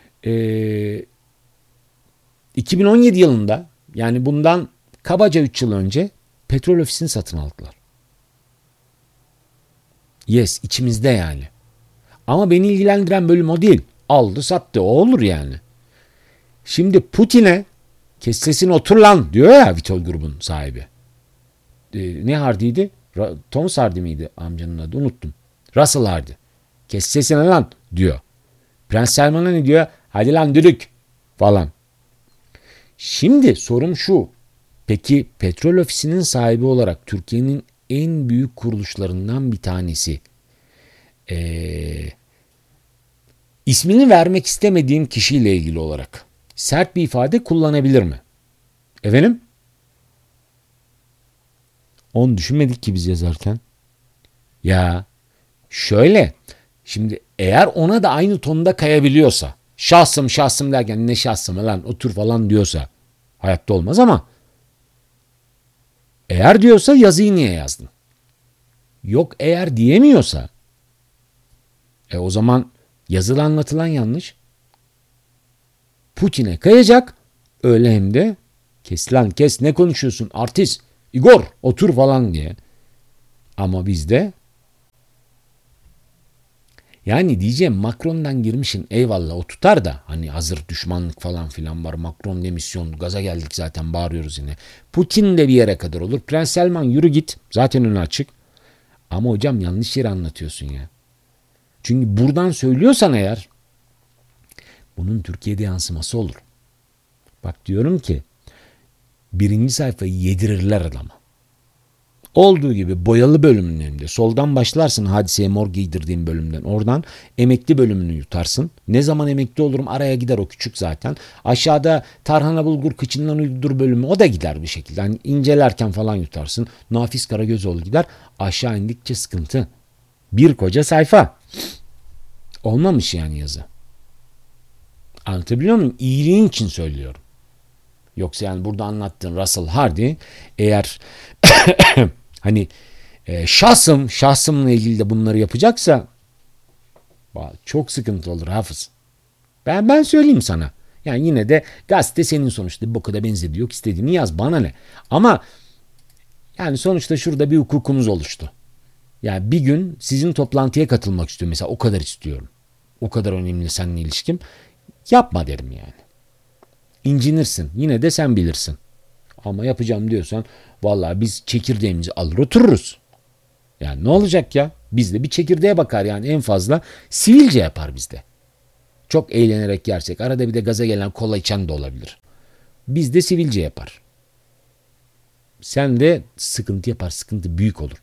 2017 yılında yani bundan kabaca 3 yıl önce petrol ofisini satın aldılar. Yes, içimizde yani. Ama beni ilgilendiren bölüm o değil. Aldı sattı, o olur yani. Şimdi Putin'e kes sesini otur lan diyor ya Vitol grubun sahibi. Ne Hardy'ydi? Thomas Hardy miydi amcanın adı? Unuttum. Russell Hardy. Kes sesini lan diyor. Prens Selman'a ne diyor? Hadi lan düdük falan. Şimdi sorum şu. Peki petrol ofisinin sahibi olarak Türkiye'nin en büyük kuruluşlarından bir tanesi ismini vermek istemediğim kişiyle ilgili olarak sert bir ifade kullanabilir mi? Efendim? Onu düşünmedik ki biz yazarken. Ya şöyle, şimdi eğer ona da aynı tonda kayabiliyorsa, şahsım derken ne şahsım lan otur falan diyorsa hayatta olmaz ama eğer diyorsa yazıyı niye yazdın? Yok eğer diyemiyorsa o zaman yazılı anlatılan yanlış. Putin'e kayacak, öyle hem de kes lan kes ne konuşuyorsun artist Igor otur falan diye. Ama bizde yani diyeceğim Macron'dan girmişin eyvallah o tutar da hani hazır düşmanlık falan filan var. Macron demisyon gaza geldik zaten bağırıyoruz yine. Putin de bir yere kadar olur. Prens Selman yürü git zaten önü açık. Ama hocam yanlış yere anlatıyorsun ya. Çünkü buradan söylüyorsan eğer bunun Türkiye'de yansıması olur. Bak diyorum ki birinci sayfayı yedirirler adama. Olduğu gibi boyalı bölümünde soldan başlarsın hadiseye mor giydirdiğim bölümden. Oradan emekli bölümünü yutarsın. Ne zaman emekli olurum araya gider o küçük zaten. Aşağıda tarhana bulgur kıçından uydur bölümü o da gider bir şekilde. Hani incelerken falan yutarsın. Nafiz Karagözoğlu gider. Aşağı indikçe sıkıntı. Bir koca sayfa. Olmamış yani yazı. Anlatabiliyor muyum? İyiliğin için söylüyorum. Yoksa yani burada anlattığın Russell Hardy eğer hani şahsımla ilgili de bunları yapacaksa çok sıkıntı olur Hafız. Ben söyleyeyim sana. Yani yine de gazete senin sonuçta boka da benzedi yok istediğini yaz bana ne. Ama yani sonuçta şurada bir hukukumuz oluştu. Yani bir gün sizin toplantıya katılmak istiyorum mesela o kadar istiyorum. O kadar önemli seninle ilişkim. Yapma derim yani. İncinirsin. Yine de sen bilirsin. Ama yapacağım diyorsan vallahi biz çekirdeğimizi alır otururuz. Yani ne olacak ya? Bizde bir çekirdeğe bakar yani en fazla sivilce yapar bizde. Çok eğlenerek yersek arada bir de gaza gelen kola içen de olabilir. Bizde sivilce yapar. Sen de sıkıntı yapar. Sıkıntı büyük olur.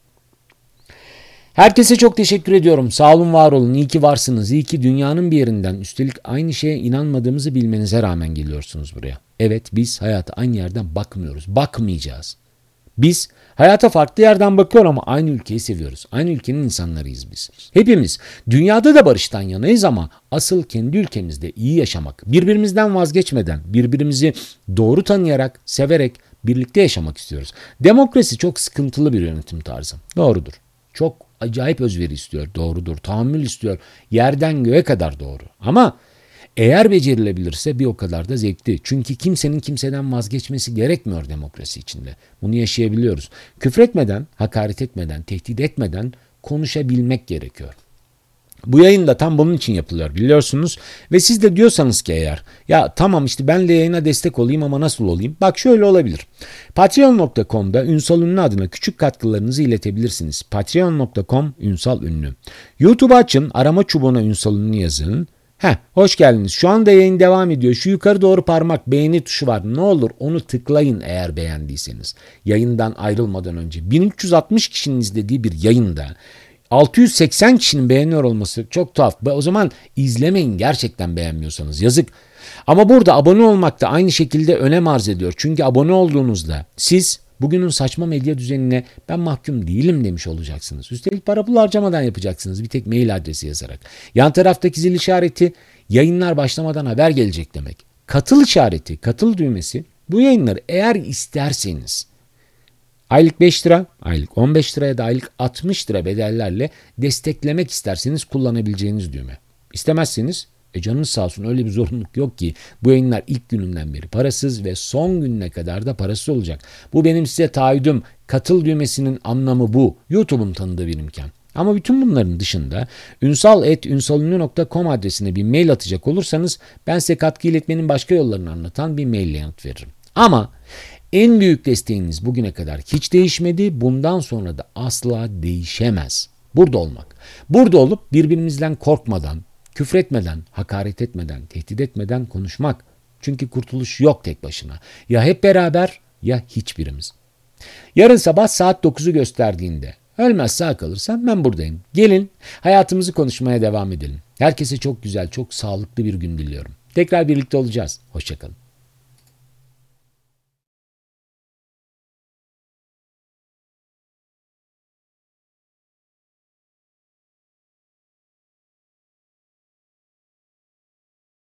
Herkese çok teşekkür ediyorum. Sağ olun, var olun. İyi ki varsınız. İyi ki dünyanın bir yerinden üstelik aynı şeye inanmadığımızı bilmenize rağmen geliyorsunuz buraya. Evet, biz hayata aynı yerden bakmıyoruz. Bakmayacağız. Biz hayata farklı yerden bakıyor ama aynı ülkeyi seviyoruz. Aynı ülkenin insanlarıyız biz. Hepimiz dünyada da barıştan yanayız ama asıl kendi ülkemizde iyi yaşamak, birbirimizden vazgeçmeden, birbirimizi doğru tanıyarak, severek birlikte yaşamak istiyoruz. Demokrasi çok sıkıntılı bir yönetim tarzı. Doğrudur. Çok acayip özveri istiyor. Doğrudur. Tahammül istiyor. Yerden göğe kadar doğru. Ama Eğer becerilebilirse bir o kadar da zevkli. Çünkü kimsenin kimseden vazgeçmesi gerekmiyor demokrasi içinde. Bunu yaşayabiliyoruz. Küfretmeden, hakaret etmeden, tehdit etmeden konuşabilmek gerekiyor. Bu yayın da tam bunun için yapılıyor biliyorsunuz. Ve siz de diyorsanız ki eğer ya tamam işte ben de yayına destek olayım ama nasıl olayım? Bak şöyle olabilir. Patreon.com'da Ünsal Ünlü adına küçük katkılarınızı iletebilirsiniz. Patreon.com Ünsal Ünlü. YouTube açın, arama çubuğuna Ünsal Ünlü yazın. Hoş geldiniz. Şu anda yayın devam ediyor. Şu yukarı doğru parmak beğeni tuşu var. Ne olur onu tıklayın eğer beğendiyseniz. Yayından ayrılmadan önce. 1360 kişinin izlediği bir yayında 680 kişinin beğeniyor olması çok tuhaf. O zaman izlemeyin gerçekten beğenmiyorsanız. Yazık. Ama burada abone olmak da aynı şekilde önem arz ediyor. Çünkü abone olduğunuzda siz bugünün saçma medya düzenine ben mahkum değilim demiş olacaksınız. Üstelik para pul harcamadan yapacaksınız. Bir tek mail adresi yazarak. Yan taraftaki zil işareti yayınlar başlamadan haber gelecek demek. Katıl işareti, katıl düğmesi bu yayınları eğer isterseniz aylık 5 lira, aylık 15 lira ya da aylık 60 lira bedellerle desteklemek isterseniz kullanabileceğiniz düğme. İstemezseniz canınız sağ olsun öyle bir zorunluluk yok ki bu yayınlar ilk gününden beri parasız ve son gününe kadar da parasız olacak. Bu benim size taahhüdüm. Katıl düğmesinin anlamı bu. YouTube'un tanıdığı bir imkan. Ama bütün bunların dışında ünsal@ünsalünlü.com adresine bir mail atacak olursanız ben size katkı iletmenin başka yollarını anlatan bir maille yanıt veririm. Ama en büyük desteğiniz bugüne kadar hiç değişmedi. Bundan sonra da asla değişemez. Burada olmak. Burada olup birbirimizden korkmadan, küfretmeden, hakaret etmeden, tehdit etmeden konuşmak. Çünkü kurtuluş yok tek başına. Ya hep beraber ya hiçbirimiz. Yarın sabah saat 9'u gösterdiğinde ölmez sağ kalırsam ben buradayım. Gelin hayatımızı konuşmaya devam edelim. Herkese çok güzel, çok sağlıklı bir gün diliyorum. Tekrar birlikte olacağız. Hoşça kalın.